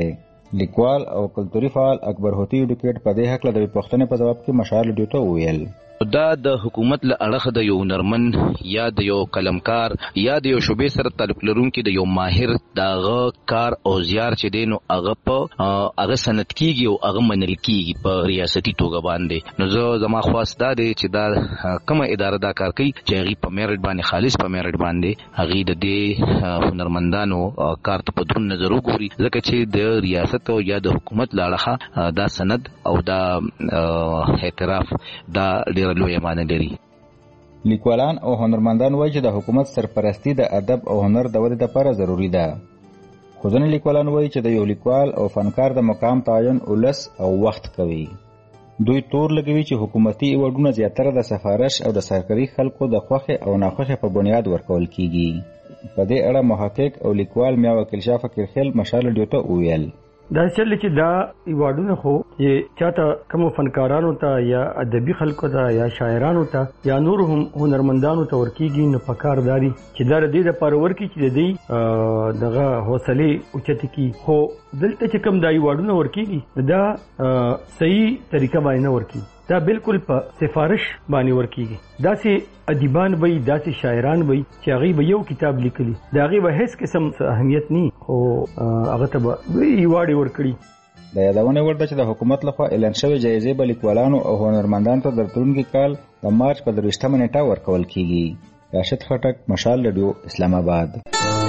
Speaker 7: لیکوال او کلتوري فعال اکبر هوتی ډیکټ په دې حق له پښتنې په جواب کې مشال ډیو ته ویل
Speaker 6: دا د حکومت له اړخه د یو نرمن یا د یو قلمکار یا د یو شوبې سره تعلق لرونکي د یو ماهر دغه کار او زیار چې دینو هغه په هغه سند کیږي او هغه منل کیږي په ریاستي توګه باندې. نو زه زما خواست دا دی چې دا کومه اداره دا کار کوي چې هغه په میرټ باندې خالص په میرټ باندې هغه د دې هنرمندانو کار ته په درون نظر وګوري ځکه چې د ریاست او یا د حکومت له اړخه دا سند او دا اعتراف دا لوی معنی لري.
Speaker 7: لیکوالان او هنرمندان وایي چې د حکومت سرپرستی د ادب او هنر د ودې لپاره ضروری ده. خو ځینې لیکوالان وایي چې د یو لیکوال او فنکار د مقام تعین ولس او وخت کوي. دوی تور لګوي چې حکومتي ایوارډونه زیاتره د سفارش او د سرکاري خلکو د خوښه او ناخوښه په بنیاد ورکول کیږي. په دې اړه محقق او لیکوال میا وکیل شاه فقیر خیل مشال ډیوټه ویل
Speaker 8: دا چل چې دا ایوارډونه خو چې چاته کوم فنکارانو ته یا ادبي خلکو ته یا شاعرانو ته یا نور هم هنرمندانو ته ورکیږي نو پکار داري چې دا د دې لپاره ورکی چې د دې دغه حوصله اوچت کی خو دلته چې کوم دا ایوارډونه ورکیږي دا صحیح طریقه باندې ورکی دا بالکل په سفارش باندې ورکیږي دا سي ادیبان وي دا سي شاعران وي چې هغه به یو کتاب لیکلي دا هغه به هیڅ قسم اهمیت نه او هغه ته به ایوارډ ورکړي.
Speaker 7: د یادونه ورته چې د حکومت لخوا اعلان شوی جایزې به لیکوالانو او هنرمندانو ته د راتلونکي کال د مارچ په درویشتمه نیټه ورکول کیږي. راشد خټک مشال رادیو اسلام آباد.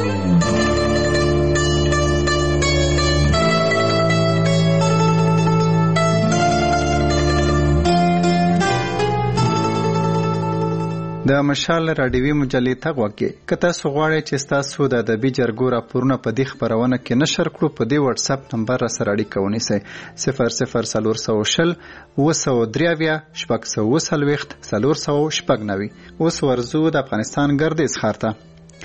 Speaker 14: د مشال راډیوي مجلې ته غوږی که تاسو غواړئ چې تاسو د ادبي جرګو راپورونه په دې خبرونه کې نشر کړو په دې واتس اپ نمبر سره اړیکه ونیسئ صفر صفر څلور سوه شل اوه سوه درې اویا شپږ سوه اوه څلوېښت څلور سوه شپږ نوي. اوس ورځو د افغانستان ګردیز ښار ته.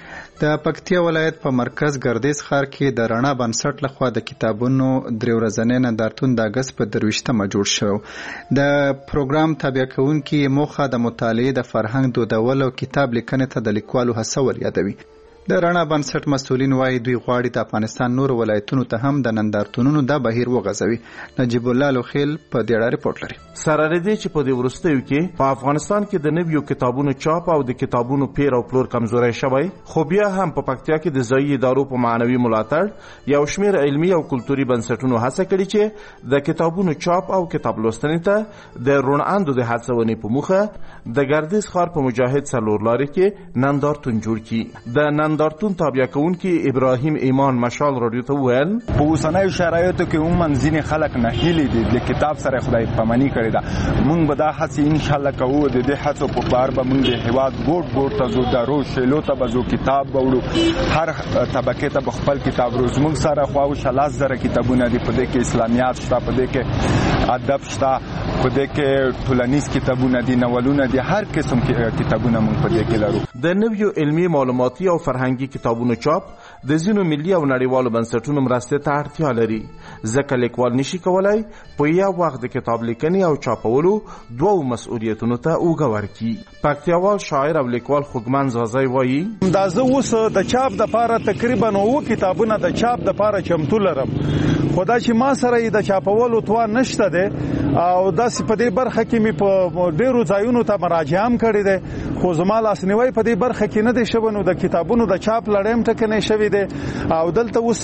Speaker 14: د پکتیا ولایت په مرکز ګردیز ښار کې د رڼا بنسټ لخوا د کتابونو درې ورځنی نندارتون د اګست په درویشتمه جوړ شو. د پروګرام تابع کوونکي موخه د مطالعې د فرهنګ دودول او کتاب لیکنې ته د لیکوالو هڅول یادوي. د رڼا بنسټ مسؤلین وایي دوی غواړي د افغانستان نور ولایتونو ته هم د نندارتونونو د بهیر وغځوي. نجیب الله لوخیل په دې اړه ریپورت لري.
Speaker 23: سره لري چې په دې وروستیو کې په افغانستان کې د نویو کتابونو چاپ او د کتابونو پیر او پلور کمزوري شوی خو بیا هم په پکتیا کې د ځایي ادارو په معنوي ملاتړ یو شمېر علمي او کلتوري بنسټونو هڅه کړې چې د کتابونو چاپ او کتاب لوستنې ته د روڼاندو د هڅونې په موخه د ګردیز ښار په مجاهد څلور لارې کې نندارتون جوړ کړي. د نندارتون تابع کوونکي ابراهیم ایمان مشال رادیو ته ویل
Speaker 24: په اوسنیو شرایطو کې عموما ځینې خلک ناهیلي دي د کتاب سره خدای پاماني کړې ده. موږ به دا هڅې ان شاء الله کوو د دې هڅو په بار به موږ د هیواد ګوټ ګوټ ته ځو درو شیلو ته به ځو کتاب به وړو هر طبقې ته به خپل کتاب روز موږ سره خواوشه لاس زره کتابونه دي په دې کې اسلامیات شته په دې کې ادب شته په دې کې ټولنیز کتابونه دي ناولونه دي هر قسم کتابونه موږ په دې کې لرو.
Speaker 23: د نویو علمي معلوماتي او فرهنګي کتابونو چاپ د ځینو ملي او نړیوالو بنسټونو مرستې ته اړتیا لري ځکه لیکوال نشي کولای په یو وخت د کتاب لیکنې او چاپولو دوو مسؤلیتونو ته اوږه ورکړي. پکتیاوال شاعر او لیکوال خوږمن زازی وایي
Speaker 24: دا زه اوس د چاپ دپاره تقریبا اووه کتابونه د چاپ دپاره چمتو لرم خو دا چې ما سره یې د چاپولو توان نشته دی او داسې په دې برخه کې مې په ډېرو ځایونو ته مراجعه هم کړې دی خو زما لاسنیوی په دې برخه کې نه دی شوی نو د کتابونو د چاپ لړۍ هم ټکنی شوی دی او دلته اوس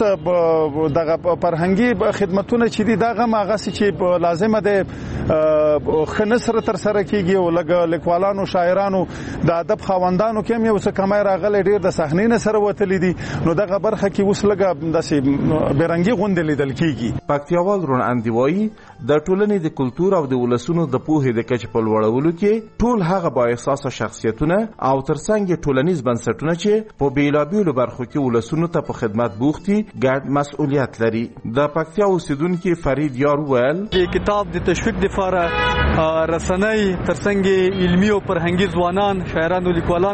Speaker 24: دغه فرهنګي خدمتونه چې دي دغه هم هغسې چې لازمه دی ښه نثر ترسره کېږي او لږ لیکوالانو شاعرانو د ادب خاوندانو کې هم یو څه کمی راغلی ډېر د صحنې نه سره وتلي دي نو دغه برخه کې اوس لږه داسې بېرنګي غوندې لیدل کېږي.
Speaker 23: پکتیاوال روڼاندي وایي د ټولنې د کلتور او د ولسونو د پوهې د کچې په لوړولو کې ټول هغه با احساسه شخصیتونه او ترڅنګ ټولنیز بنسټونه چې په بیلابیلو برخو کې ولسونو ته په خدمت بوختي ګډ مسؤلیت لري. د پکتیا اوسیدونکي فرید یار ویل
Speaker 25: د کتاب د تشویق لپاره رسنۍ ترڅنګ علمي او فرهنګي ځوانان شاعران او لیکوالان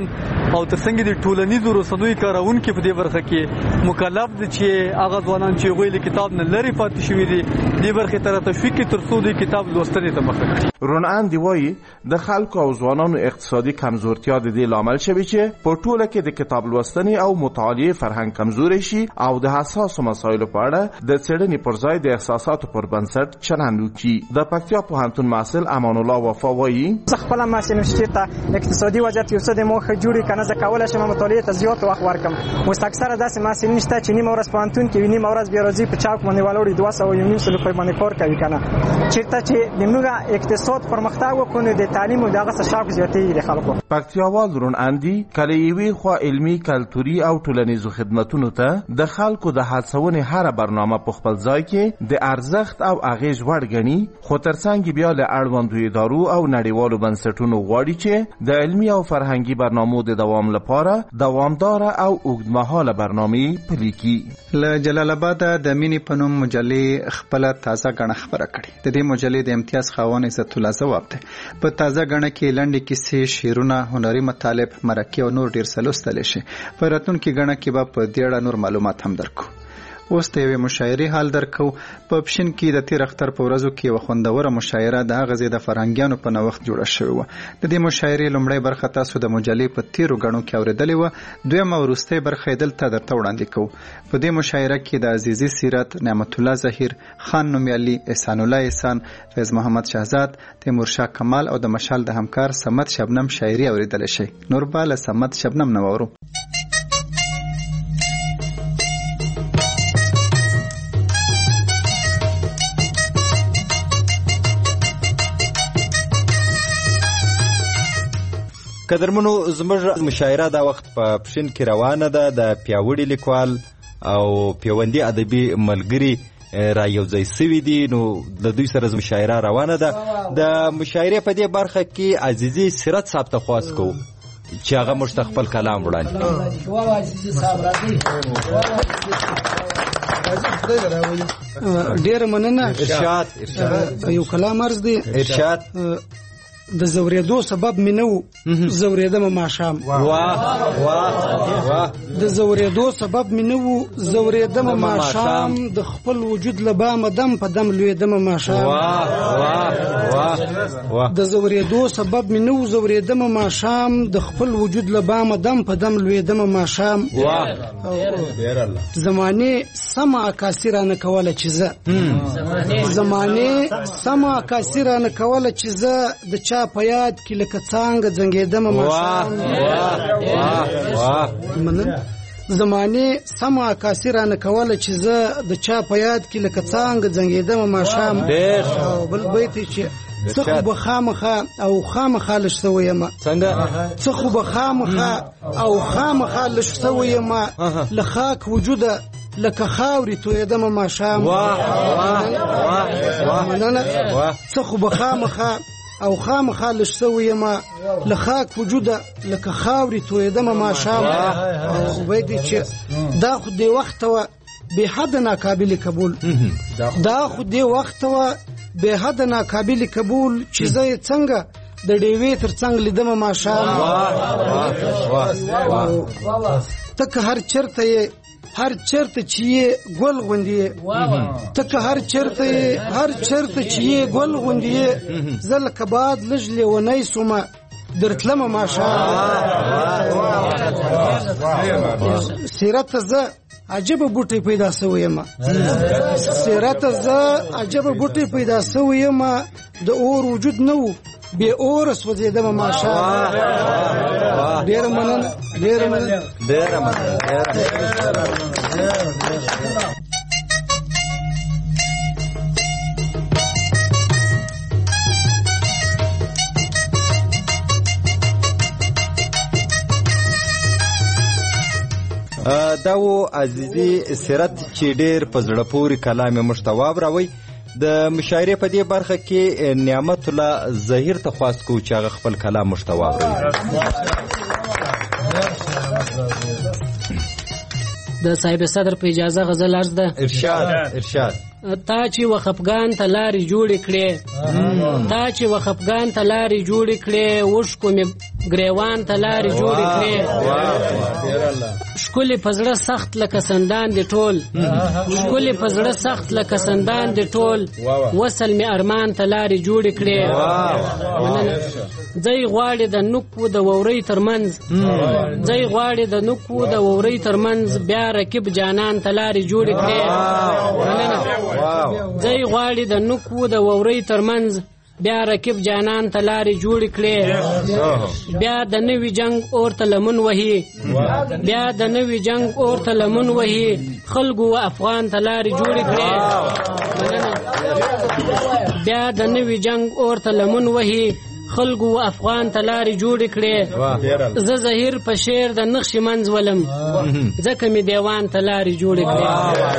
Speaker 9: او ترڅنګ د ټولنیزو رسنیو کارونکو په دې برخه کې مکلف دي چې هغه ځوانان چې غوښتل کتاب نه لري پاتې شوی دي د برخه تر تشویق ترڅو د کتاب لوستنې ته مخه کړي.
Speaker 23: رونان دی وایي د خلکو او ځوانانو اقتصادي کمزورتیا د دې لامل شوی چې په ټوله کې د کتاب لوستنې او مطالعې فرهنګ کمزوري شي او د حساسو مسایلو په اړه د څېړنې پر ځای د احساساتو پر بنسټ چلند وکړي. د پکتیا پوهنتون محصل امان الله وفا وایي
Speaker 10: زه خپل ماشینشتي ته اقتصادي وضعیت یو څه د موخه جوړی کنه زه کولای شم مطالعې ته زیات وخت ورکم. مستکثره داسې ماشین نشته چې نیمه ورځ پوهنتون کې ویني مورز بیا راځي په چاک باندې ولاړی دوه سوه یو نیم سل روپۍ باندې کار کوي کنه. چیرته چې د موږ اقتصاد پرمختګ وکړو د تعلیم او دغه څه شوق زیاتېږي د خلکو.
Speaker 23: پکتیاوال رون اندي کله یوې خوا علمي کلتوري او ټولنیزو خدماتونو ته د خلکو د هڅونې هر برنامه په خپل ځای کې د ارزښت او اغیز وړ ګڼي، خو ترڅنګ بیا له اړوندو ادارو او نړیوالو بنسټونو غواړي چې د علمي او فرهنګي برنامو د دوام لپاره دوامدار او اوږدمهاله برنامې پلي کړي.
Speaker 14: له جلال آباد د مینې په نوم مجلې خپله تازه ګڼه خپره کړې. د دې مجلې د امتیاز خاوند عزت الله ځواب دی. په تازه ګڼه کې لنډې کیسې، شعرونه، هنري مطالب، مرکې او نور ډېر څه لوستلی شي. په راتلونکي ګڼه کې به په دې اړه نور معلومات هم درکو. اوس د یوې مشاعرې حال درکو. په پښین کې د تیر اختر په ورځو کې یوه خوندوره مشاعره د هغه ځای د فرهنګیانو په نوښت جوړه شوې وه. د دې مشاعرې لومړۍ برخه تاسو د مجلې په تیرو ګڼو کې اورېدلې وه. دویمه او وروستۍ برخه یې دلته درته وړاندې کوو. په دې مشاعره کې د عزیزي سیرت، نعمت الله ظهیر، خان نومیالي، احسان الله احسان، فیض محمد شهزاد، تیمورشاه کمال او د مشال د همکار صمد شبنم شاعري اورېدلی شئ. نور به له صمد شبنم نه واورو.
Speaker 11: قدرمنو، زموږ مشاعره دا وخت په پښین کې روانه ده. د پیاوړي لیکوال او پیوندي ادبي ملګري را یو ځای سوي دي، نو د دوی سره مشاعره روانه ده. د مشاعرې په دې برخه کې عزیزي سیرت صاحب ته خواست کوو چې هغه موږ ته خپل کلام وړاندې
Speaker 12: کړي. ډېره مننه.
Speaker 11: ارشاد ارشاد
Speaker 12: یو کلام عرض دی.
Speaker 11: ارشاد.
Speaker 12: د زورېدو سبب مې نه و، زورېدم ماښام.
Speaker 11: واه واه واه.
Speaker 12: د زورېدو سبب مې نه و، زورېدم ماښام. د خپل وجود له بامه دم په دم لوېدم ماښام.
Speaker 11: واه واه واه واه.
Speaker 12: د زورېدو سبب مې نه و، زورېدم ماښام. د خپل وجود له بامه دم په دم لوېدم ماښام.
Speaker 11: واه.
Speaker 12: زمانې سمه عکاسي رانه کوله چې زه زمانې سمه عکاسي رانه کوله چې زه د چا په یاد کې لکه څانګه زنګېدم ماښام. زمانې سمه عکاسي رانه کوله چې زه د چا په یاد کې لکه څانګه زنګېدم ماښام. او بل بیت چې څه خو به خامخا او خامخا لږ سوی یم. څه خو به خامخا او خامخا لږ سوی یم، له خاک وجوده لکه خاورې تویېدم ماښام. څه خو به خامخا او خامخا لږ سوی یم، له خاک وجوده لکه خاورې تویېدم ماښام. خو باید چې دا خو دې وخت وه بې حده ناقابل قبول، دا خو دې وخت وه بې حده ناقابل قبول، چې زه یې څنګه د ډېوې تر څنګ لیدم ماښام. ته که هر چېرته یې هر چرته چې یې ګل غوندې، ته که هر چرته یې هر چرته چې یې ګل غوندې، زه لکه باد لږ لیونی سومه درتلمه ماښام. سیرت ته زه عجبه بوټی پیدا سوی یم، سیرت ته زه عجبه بوټی پیدا سوی یم، د اور وجود نه و بې اوره سوځېدمه ماښام. ډېره مننه ډېره مننه
Speaker 11: ډېره مننه. دا و عزیزي سیرت چې ډېر په زړه پورې کلام یې موږ ته واوروئ. د مشاعرې په دې برخه کې نعمت الله ظهیر ته خواست کوو چې هغه خپل کلام موږ ته واوروي.
Speaker 25: د صاحب صدر په اجازه غزل عرض ده.
Speaker 11: ارشاد ارشاد.
Speaker 25: تا چې وخفغان ته لارې جوړې کړې، تا چې وخفغان ته لارې جوړې کړې، وشکو مې ګریوان ته لارې جوړې کړې ښکلې په زړه سخت لکه سندان دې ټول ښکلې په زړه سخت لکه سندان دې ټول وصل مې ارمان ته لارې جوړې کړې ځای غواړي د نوکو د وورۍ ترمنځ ځای غواړي د نوکو د وورۍ ترمنځ بیا رکیب جانان ته لارې جوړې کړې ځای غواړي د نوکو د وورۍ ترمنځ بیا رکیب جانان ته لارې جوړې کړې بیا د نوي جنگ اور ته لمن وهي بیا د نوي جنگ اور ته لمن وهي خلکو و افغان ته لارې جوړې کړې بیا د نوي جنگ اور ته لمن وهي خلکو و افغان ته لارې جوړې کړې زه زهیر په شعر د نقشې منځ ولم ځکه مې دیوان ته لارې جوړې کړې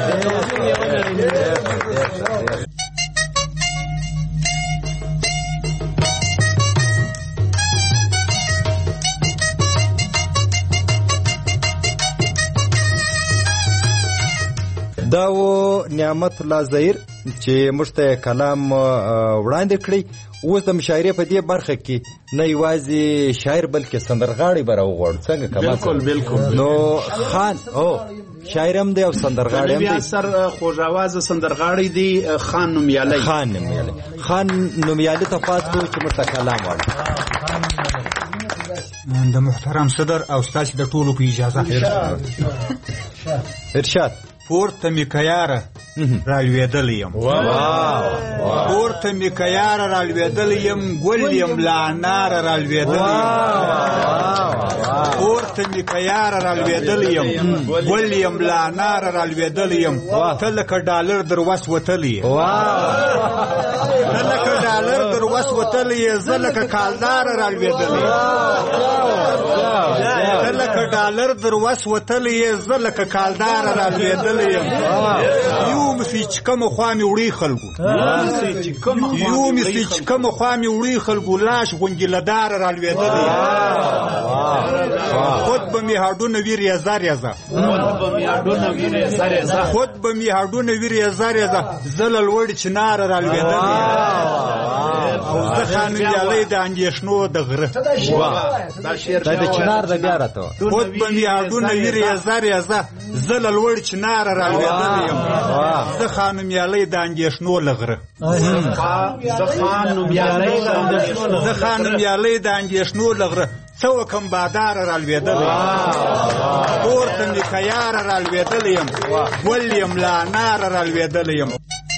Speaker 11: دا و نعمت الله ظهیر چې موږ ته کلام وړاندې کړی اوس د مشاعرې په دې برخه کې نه یوازې شاعر بلکې سندرغاړی به راوغواړو څنګه کمال
Speaker 15: بالکل بالکل
Speaker 11: نو خان او شاعر هم دی او سندرغاړی هم دی
Speaker 15: سر خوږ آوازه سندرغاړی دی خان نومیالی
Speaker 11: خان نومیالی خان نومیالی ته پات کو چې موږ ته کلام وړاندې
Speaker 16: د محترم صدر او ستاسو د ټولو په اجازه
Speaker 11: ارشاد
Speaker 16: پورته می کیاره رالویدل یم پورته می کیاره رالویدل یم ګل یم لا نار رالویدل یم پورته می کیاره رالویدل یم ګل یم لا نار رالویدل یم تل ک ډالر در وس وتلی تل ک ډالر در وس وتلی زلک کالدار رالویدل تل ک ډالر در وس وتلی زلک کالدار رالویدل یو مسی چې کوم خوامي وړي خلکو یو مسی چې کوم خوامي وړي خلکو لاش غونګلدار رالویدل خود به می هډونه ویر یا زار یا زه خود به می هډونه ویر یا زار یا زه زلل وړ چې نار رالویدل او زه خانم یالي د انجشنو د غره
Speaker 11: دا شعر د چنار د بیا راته
Speaker 16: خود به می هډونه ویر یا زار یا زه زلل وړ چې نار رالویدل یم زه خانم یالي د انجشنو لغره زه خانم یالي د انجشنو لغره څو کم بادار رالویدل پورته می کیار رالویدل یم ګل یم لا نار رالویدل یم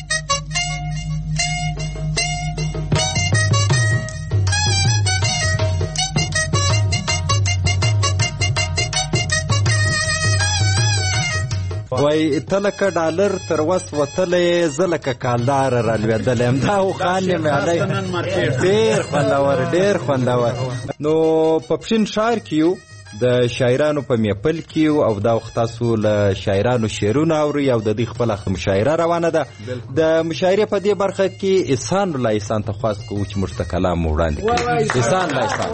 Speaker 11: وای تلک ډالر تر وس وتلې زلک کالدار رالویدل یم دا خان مې علی ډیر خوندور ډیر خوندور نو په پښین شاعر کیو د شاعرانو په میپل کیو او دا وخت تاسو له شاعرانو شعرونه اوري او د دې خپل مشاعره روانه ده د مشاعره په دې برخه کې احسان الله احسان ته خاص کوو چې مرته کلام وړاندې کړي احسان الله احسان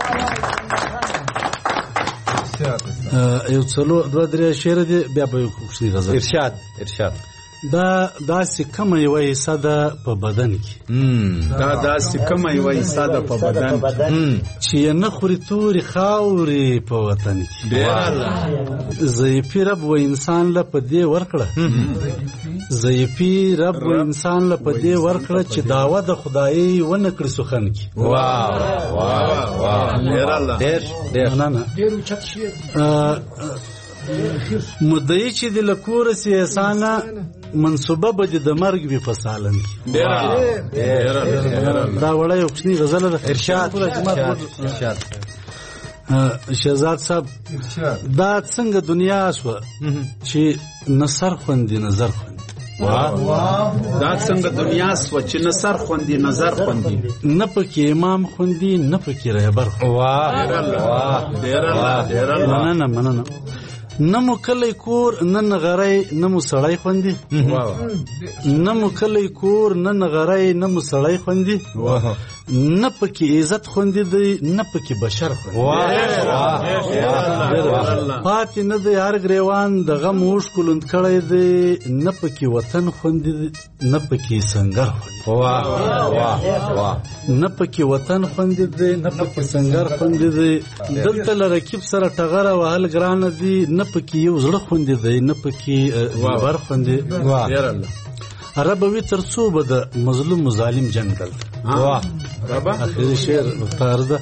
Speaker 17: یو څلو دوه درې شعر دي بیا به خوشي غزل
Speaker 11: ارشاد ارشاد
Speaker 17: دا داسې کومه یوه حصه ده په بدن کې
Speaker 15: دا داسې کومه یوه حصه ده په بدن
Speaker 17: چې یې نه خوري تورې خاورې په وطن کې ضعیفي رب و انسان له په دې ورکړه ضعیفي رب و انسان له په دې ورکړه چې دعوه د خدایي ونه کړي سخن کې
Speaker 11: واه واه واه ډېر ډېر
Speaker 17: نه نه ډېر اوچت شعر مدعي چې د لکور سي احسانه منصوبه به د مرګ وی په سالن کې دا وړه یو کوچنی غزل ده
Speaker 11: ارشاد ارشاد
Speaker 17: شهزاد صاحب دا څنګه دنیا شو چې نصر خوندي نظر خوندي
Speaker 15: دا څنګه دنیا شو چې نصر خوندي نظر خوندي
Speaker 17: نه پکې امام خوندي نه پکې رهبر
Speaker 11: واه واه
Speaker 15: ډیر الله ډیر الله
Speaker 17: نه نه نه نه مو کلی کور نه نغری نه مو سړی خوندي نه مو کلی کور نه نغری نه مو سړی خوندي نه پکې عزت خوندې دی نه پکې بشر خوندې پاتې نه دی هر ګریوان د غم اوښ کلوند کړی دی نه پکې وطن خوندې دی نه پکې سنګر خوندې نه پکې وطن خوندې دی نه پکې سنګر خوندې دی دلته له رکیب سره ټغره وهل ګرانه دي نه پکې یو زړه خوندې دی نه پکې بر خوندې رب وی تر څو به د مظلوم ظالم جنگ دلته رب اخري شعر مختار ده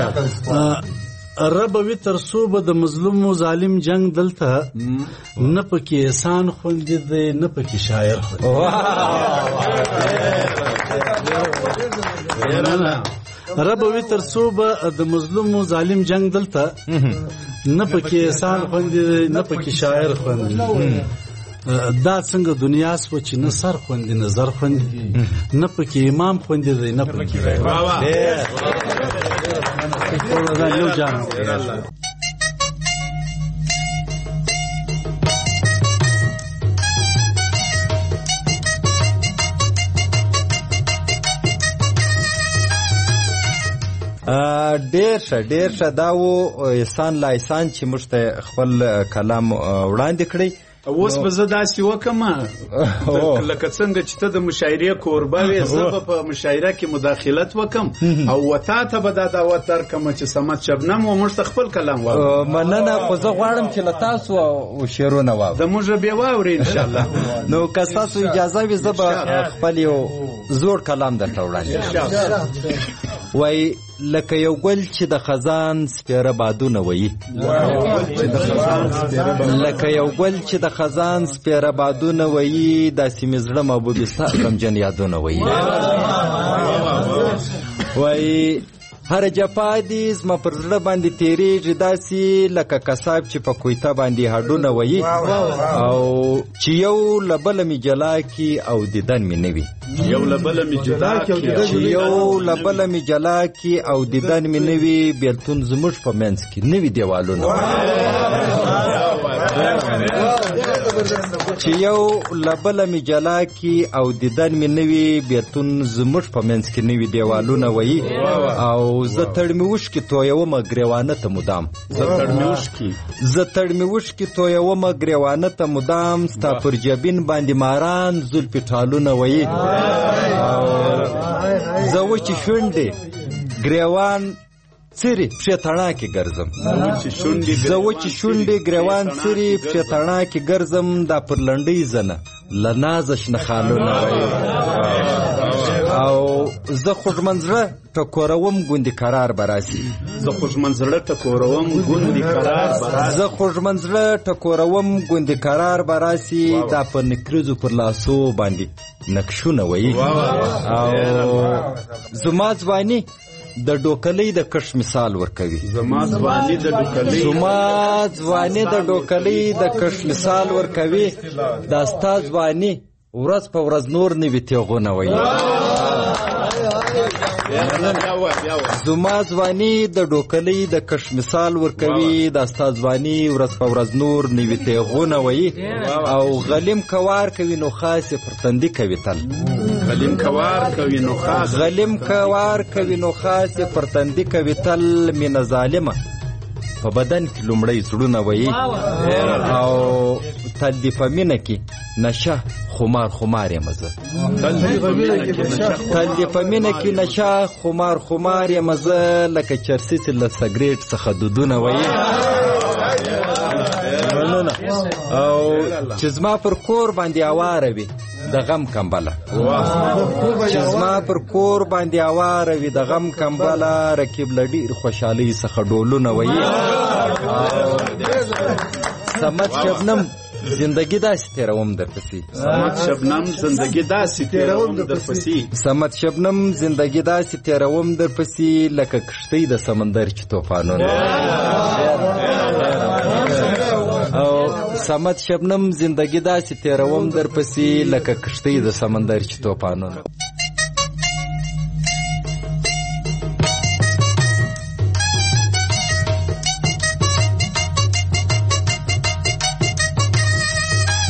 Speaker 17: رب وی تر څو به د مظلوم ظالم جنگ دلته نه پکې احسان خوندې دی نه پکې شاعر خوندې رب وی تر څو به د مظلوم ظالم جنگ دلته نه پکې احسان خوندې دی نه پکې شاعر خوندې دا څنګه دنیا سو چې نه سر خوندې نه زر خوندې نه پکې امام خوندې دی نه پکې یو جان
Speaker 11: ډیر ښه ډیر ښه دا و احسان لا احسان چې موږ ته خپل کلام وړاندې کړی
Speaker 15: اوس به زه داسې وکړم لکه څنګه چې ته د مشاعرې کوربه وې زه به په مشاعره کې مداخلت وکړم او وتا ته به دا دعوت درکړم چې صمد شبنم و موږ ته خپل کلام واورو
Speaker 11: مننه خو زه غواړم چې له تاسو شعرونه واورم
Speaker 15: د موږ به واورې انشاءالله
Speaker 11: نو که ستاسو اجازه وي زه به خپل یو زوړ کلام درته وړاندې وای لکه یو ګل چې د خزان سپیره بادونه وایي لکه یو ګل چې د خزان سپیره بادونه وایي داسې مې زړه محبوبې ستا غمجن یادونه وایي وایي هر جفا دي زما پر زړه باندې تیریږي داسې لکه کساب چې په کویته باندې هډونه وایي او چې یو له بله مې جلا کي او دیدن مې نه وي
Speaker 15: یو له بله مې جلا کي
Speaker 11: چې یو له بله مې جلا کي او دیدن مې نه وي بېلتون زموږ په منځ کې نه وي دیوالونه چې یو له بله مې جلا کي او دیدن مې نه وي بېلتون زموږ په منځ کې نه وي دیوالونه وایي او زه تړمې اوښکې تویومه ګریوانه ته مدام
Speaker 15: زه تړمې اوښکې
Speaker 11: زه تړمې اوښکې تویومه ګریوانه ته مدام ستا پر جبین باندې ماران زلفې ټالونه وایي زه وچې شونډې ګریوان څري پښې تڼاکې ګرځم زه وچې شونډې ګریوان څري پښې تڼاکې ګرځم دا پر لنډۍ زنه له نازه شنه خالونه وایي او زه خوږمن زړه ټکوروم ګوندې قرار به راسي
Speaker 15: زه خوږمن زړه ټکوروم ګوندې قرار به راسي
Speaker 11: زه خوږمن زړه ټکوروم ګوندې قرار به راسي دا په نکریزو پر لاسو باندې نقشونه وایي او زما ځواني د ډوکلۍ د کش مثال ورکوي
Speaker 15: زما ځواني د ډوکلۍ
Speaker 11: زما ځواني د ډوکلۍ د کش مثال ورکوي دا ستا ځواني ورځ په ورځ نور نوي تیغونه وایي زما ځواني د ډوکلۍ د کش مثال ورکوي دا ستا ځواني ورځ په ورځ نور نوي تیغونه وایي او غلیم کوار کوي نو خاصې پر تندي کوي تل
Speaker 15: غلیم کوار کوي نو خاص
Speaker 11: غلیم کوار کوي نو خاصې پر تندي کوي تل مینه ظالمه په بدن کې لومړی زړونه وایي او تل دې په مینه کې نشه خمار خمار یم زه تل دې په مینه کې نشه خمار خمار یم زه لکه چرسي چې له سګریټ څخه دودونه وایي او چې زما پر کور باندې اواره وي د غم کمبله چې زما پر کور باندې اواره وي د غم کمبله رکیب له ډېر خوشحالۍ څخه ډولونه وایي صمد شبنم زندگی داسې تیروم درپسې
Speaker 15: صمد شبنم زندگی داسې تیروم درپسې
Speaker 11: صمد شبنم زندگی داسې تیروم درپسې لکه کښتۍ د سمندر چې طوفانونه او صمد شبنم زندگی داسې تیروم درپسې لکه کښتۍ د سمندر چې طوفانونه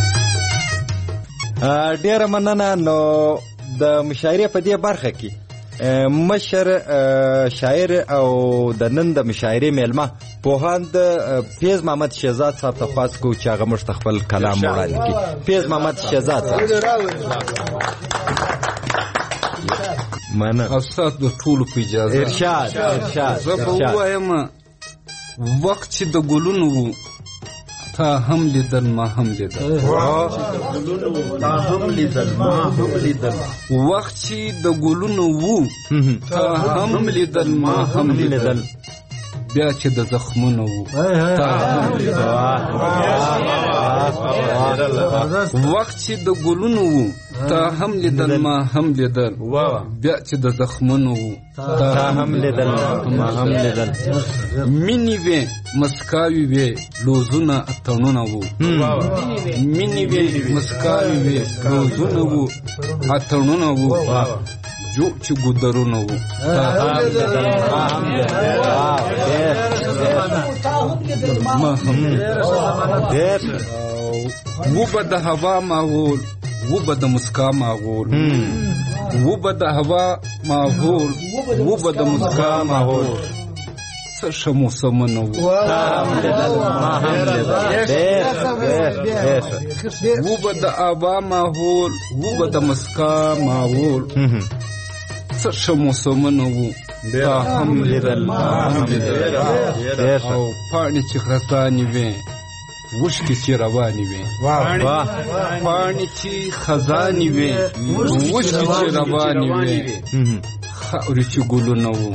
Speaker 11: ډیره مننه. نو د مشاعرې په دې برخه کې مشر شاعر او د نن د مشاعرې میلمه پوهاند فیض محمد شهزاد صاحب ته خواست کو چې هغه موږ خپل کلام وړاندې کړي. فیض محمد شهزاد
Speaker 18: منه استاد د ټولو په اجازه
Speaker 11: ارشاد ارشاد
Speaker 18: زه به ووایم وخت چې د ګلونو وو تا هم لیدل ما هم لیدل وخت چې د ګلونو وو تا هم لیدل ما هم لیدل بیا چې د زخمونو وو تا هم لیدل وخت چې د ګلونو وو تا هم لیدل ما هم لیدل بیا چې د زخمونو وو تا هم لیدل ما هم لیدل مینې وې مسکاوي وې لوزونه اتڼونه وو مینې وې مسکاوي وې لوزونه وو اتڼونه وو جو چې ګودرونه وو تا هم لیدل ما هم لیدل ما هم لیدل و به د هوا ماحول و به د مسکا ماحول و به د هوا ماحول و به د مسکا ماحول څه ښه موسمونه وو و به د آبا ماحول و به د مسکا ماحول څه ښه موسمونه وو تا هم لیدل او پاڼې چې خزانې وې وشکې چې روانې وې پاڼې چې خزانې وې وشکې چې روانې وې خاورې چې ګلونه وو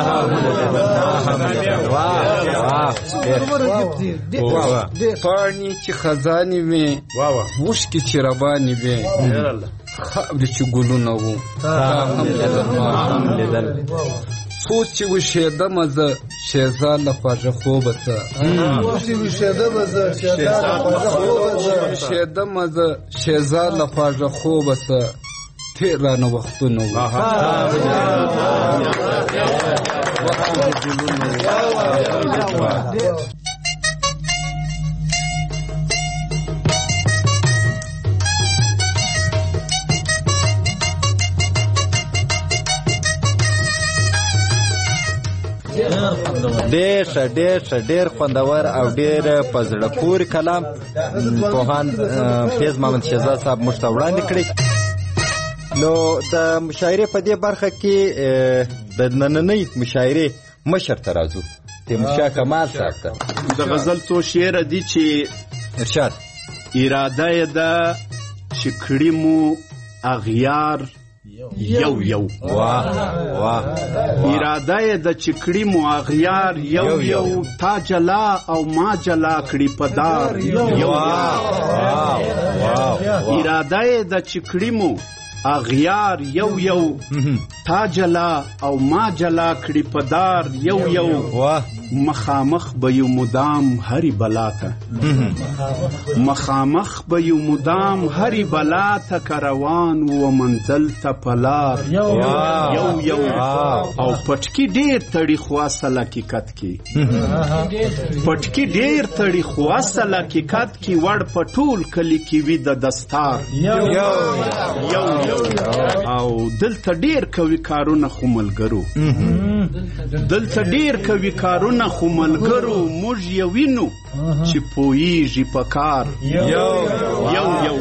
Speaker 18: پاڼې چې خزانې وې وشکې چې روانې وې خاورې چې ګلونه وو تا هم لیدل ما هم لیدل څوک چې وشېدمه زه شهزاد له خواږه خوبه څه وشېدمه زه شهزاد له خواږه خوبه څه تېر رانه وختونه وو
Speaker 11: ډېر ښه ډېر ښه ډېر خوندور او ډېر په زړه پورې کلام پوهاند فیض محمد شهزاد صاحب موږ ته وړاندې کړی. نو د مشاعرې په دې برخه کې د نننۍ مشاعرې مشر ته راځو تیمورشاه کمال صاحب ته.
Speaker 15: د غزل څو شعره دي چې
Speaker 11: ارشاد
Speaker 15: اراده یې ده چې کړي مو اغیار یو یو
Speaker 11: واه واه
Speaker 15: اراده یې د چکړی مو اغیار یو یو تا جلا او ما جلا کړي پدار یو یو اراده یې د چکړی مو اغیار یو یو تا جلا او ما جلا کړي پدار یو یو مخامخ به یو مدام هری بلاته مخامخ به یو مدام هری بلاته کروان و منزل ته پلار یو یو او پټکی ډیر تړي خواصل حقیقت کی پټکی ډیر تړي خواصل حقیقت کی وړ پټول کلی کی وی د دستار یو یو او دلته ډیر کوي کارونه خملګرو دلته ډیر کوي کارونه خملګرو موږ یو وینو چې پویږي په کار یو یو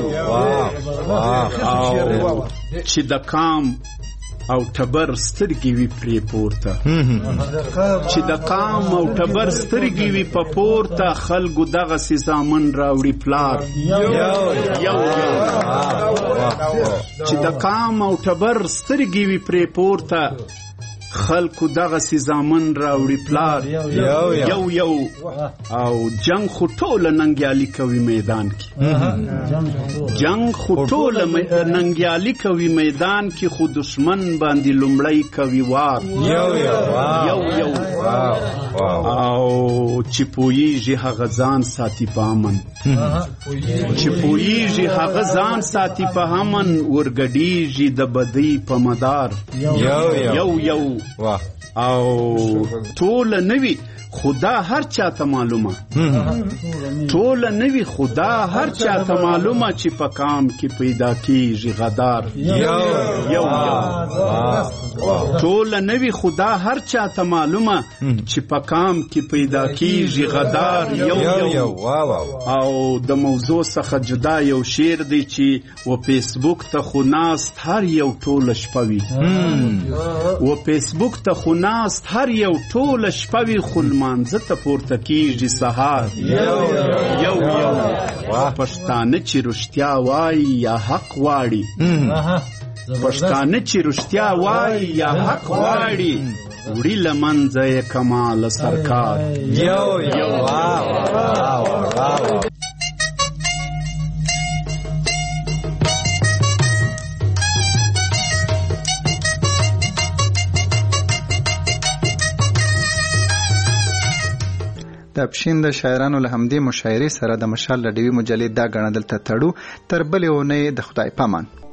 Speaker 15: او چې د کام او ټبر سترګې وي پرې پورته چې د قام او ټبر سترګې وي په پورته خلکو دغسې زامن راوړي پلار یو چې د قام او ټبر سترګې وي پرې پورته خلکو دغسې زامن راوړي پلار یو یو او جنگ خو ټوله ننګیالي کوي میدان کې جنگ خو ټوله ننګیالي کوي میدان کې خو دشمن باندې لومړی کوي وار یو یو او چې پوهیږي هغه ځان ساتي په امن چې پوهیږي هغه ځان ساتي په امن ورګډیږي د بدۍ په مدار یو یو واه او ټول نوی خدا هر چاته معلومه ټول نوی خدا هر چاته معلومه چې په کام کې پیدا کیږي غدار یو یو ټول نوی خدا هر چاته معلومه چې په کام کې پیدا کیږي غدار یو یو او د موضوع څخه جدا یو شعر دی چې و فیسبوک ته خو ناست هر یو ټول شپوي و فیسبوک ته خو ناست هر یو ټول شپوي خو مانځه ته پورته کیږي سهار یو یو یو پښتانه چې رښتیا وایي یا حق غواړي پښتانه چې رښتیا وایي یا حق غواړي وړي له منځه یې کمال سرکار یو یو
Speaker 14: د پښین د شاعرانو له همدې مشاعرې سره د مشال ډیوي مجلې دا غړندل ته تړو تر بلې اونۍ د خدای پامان.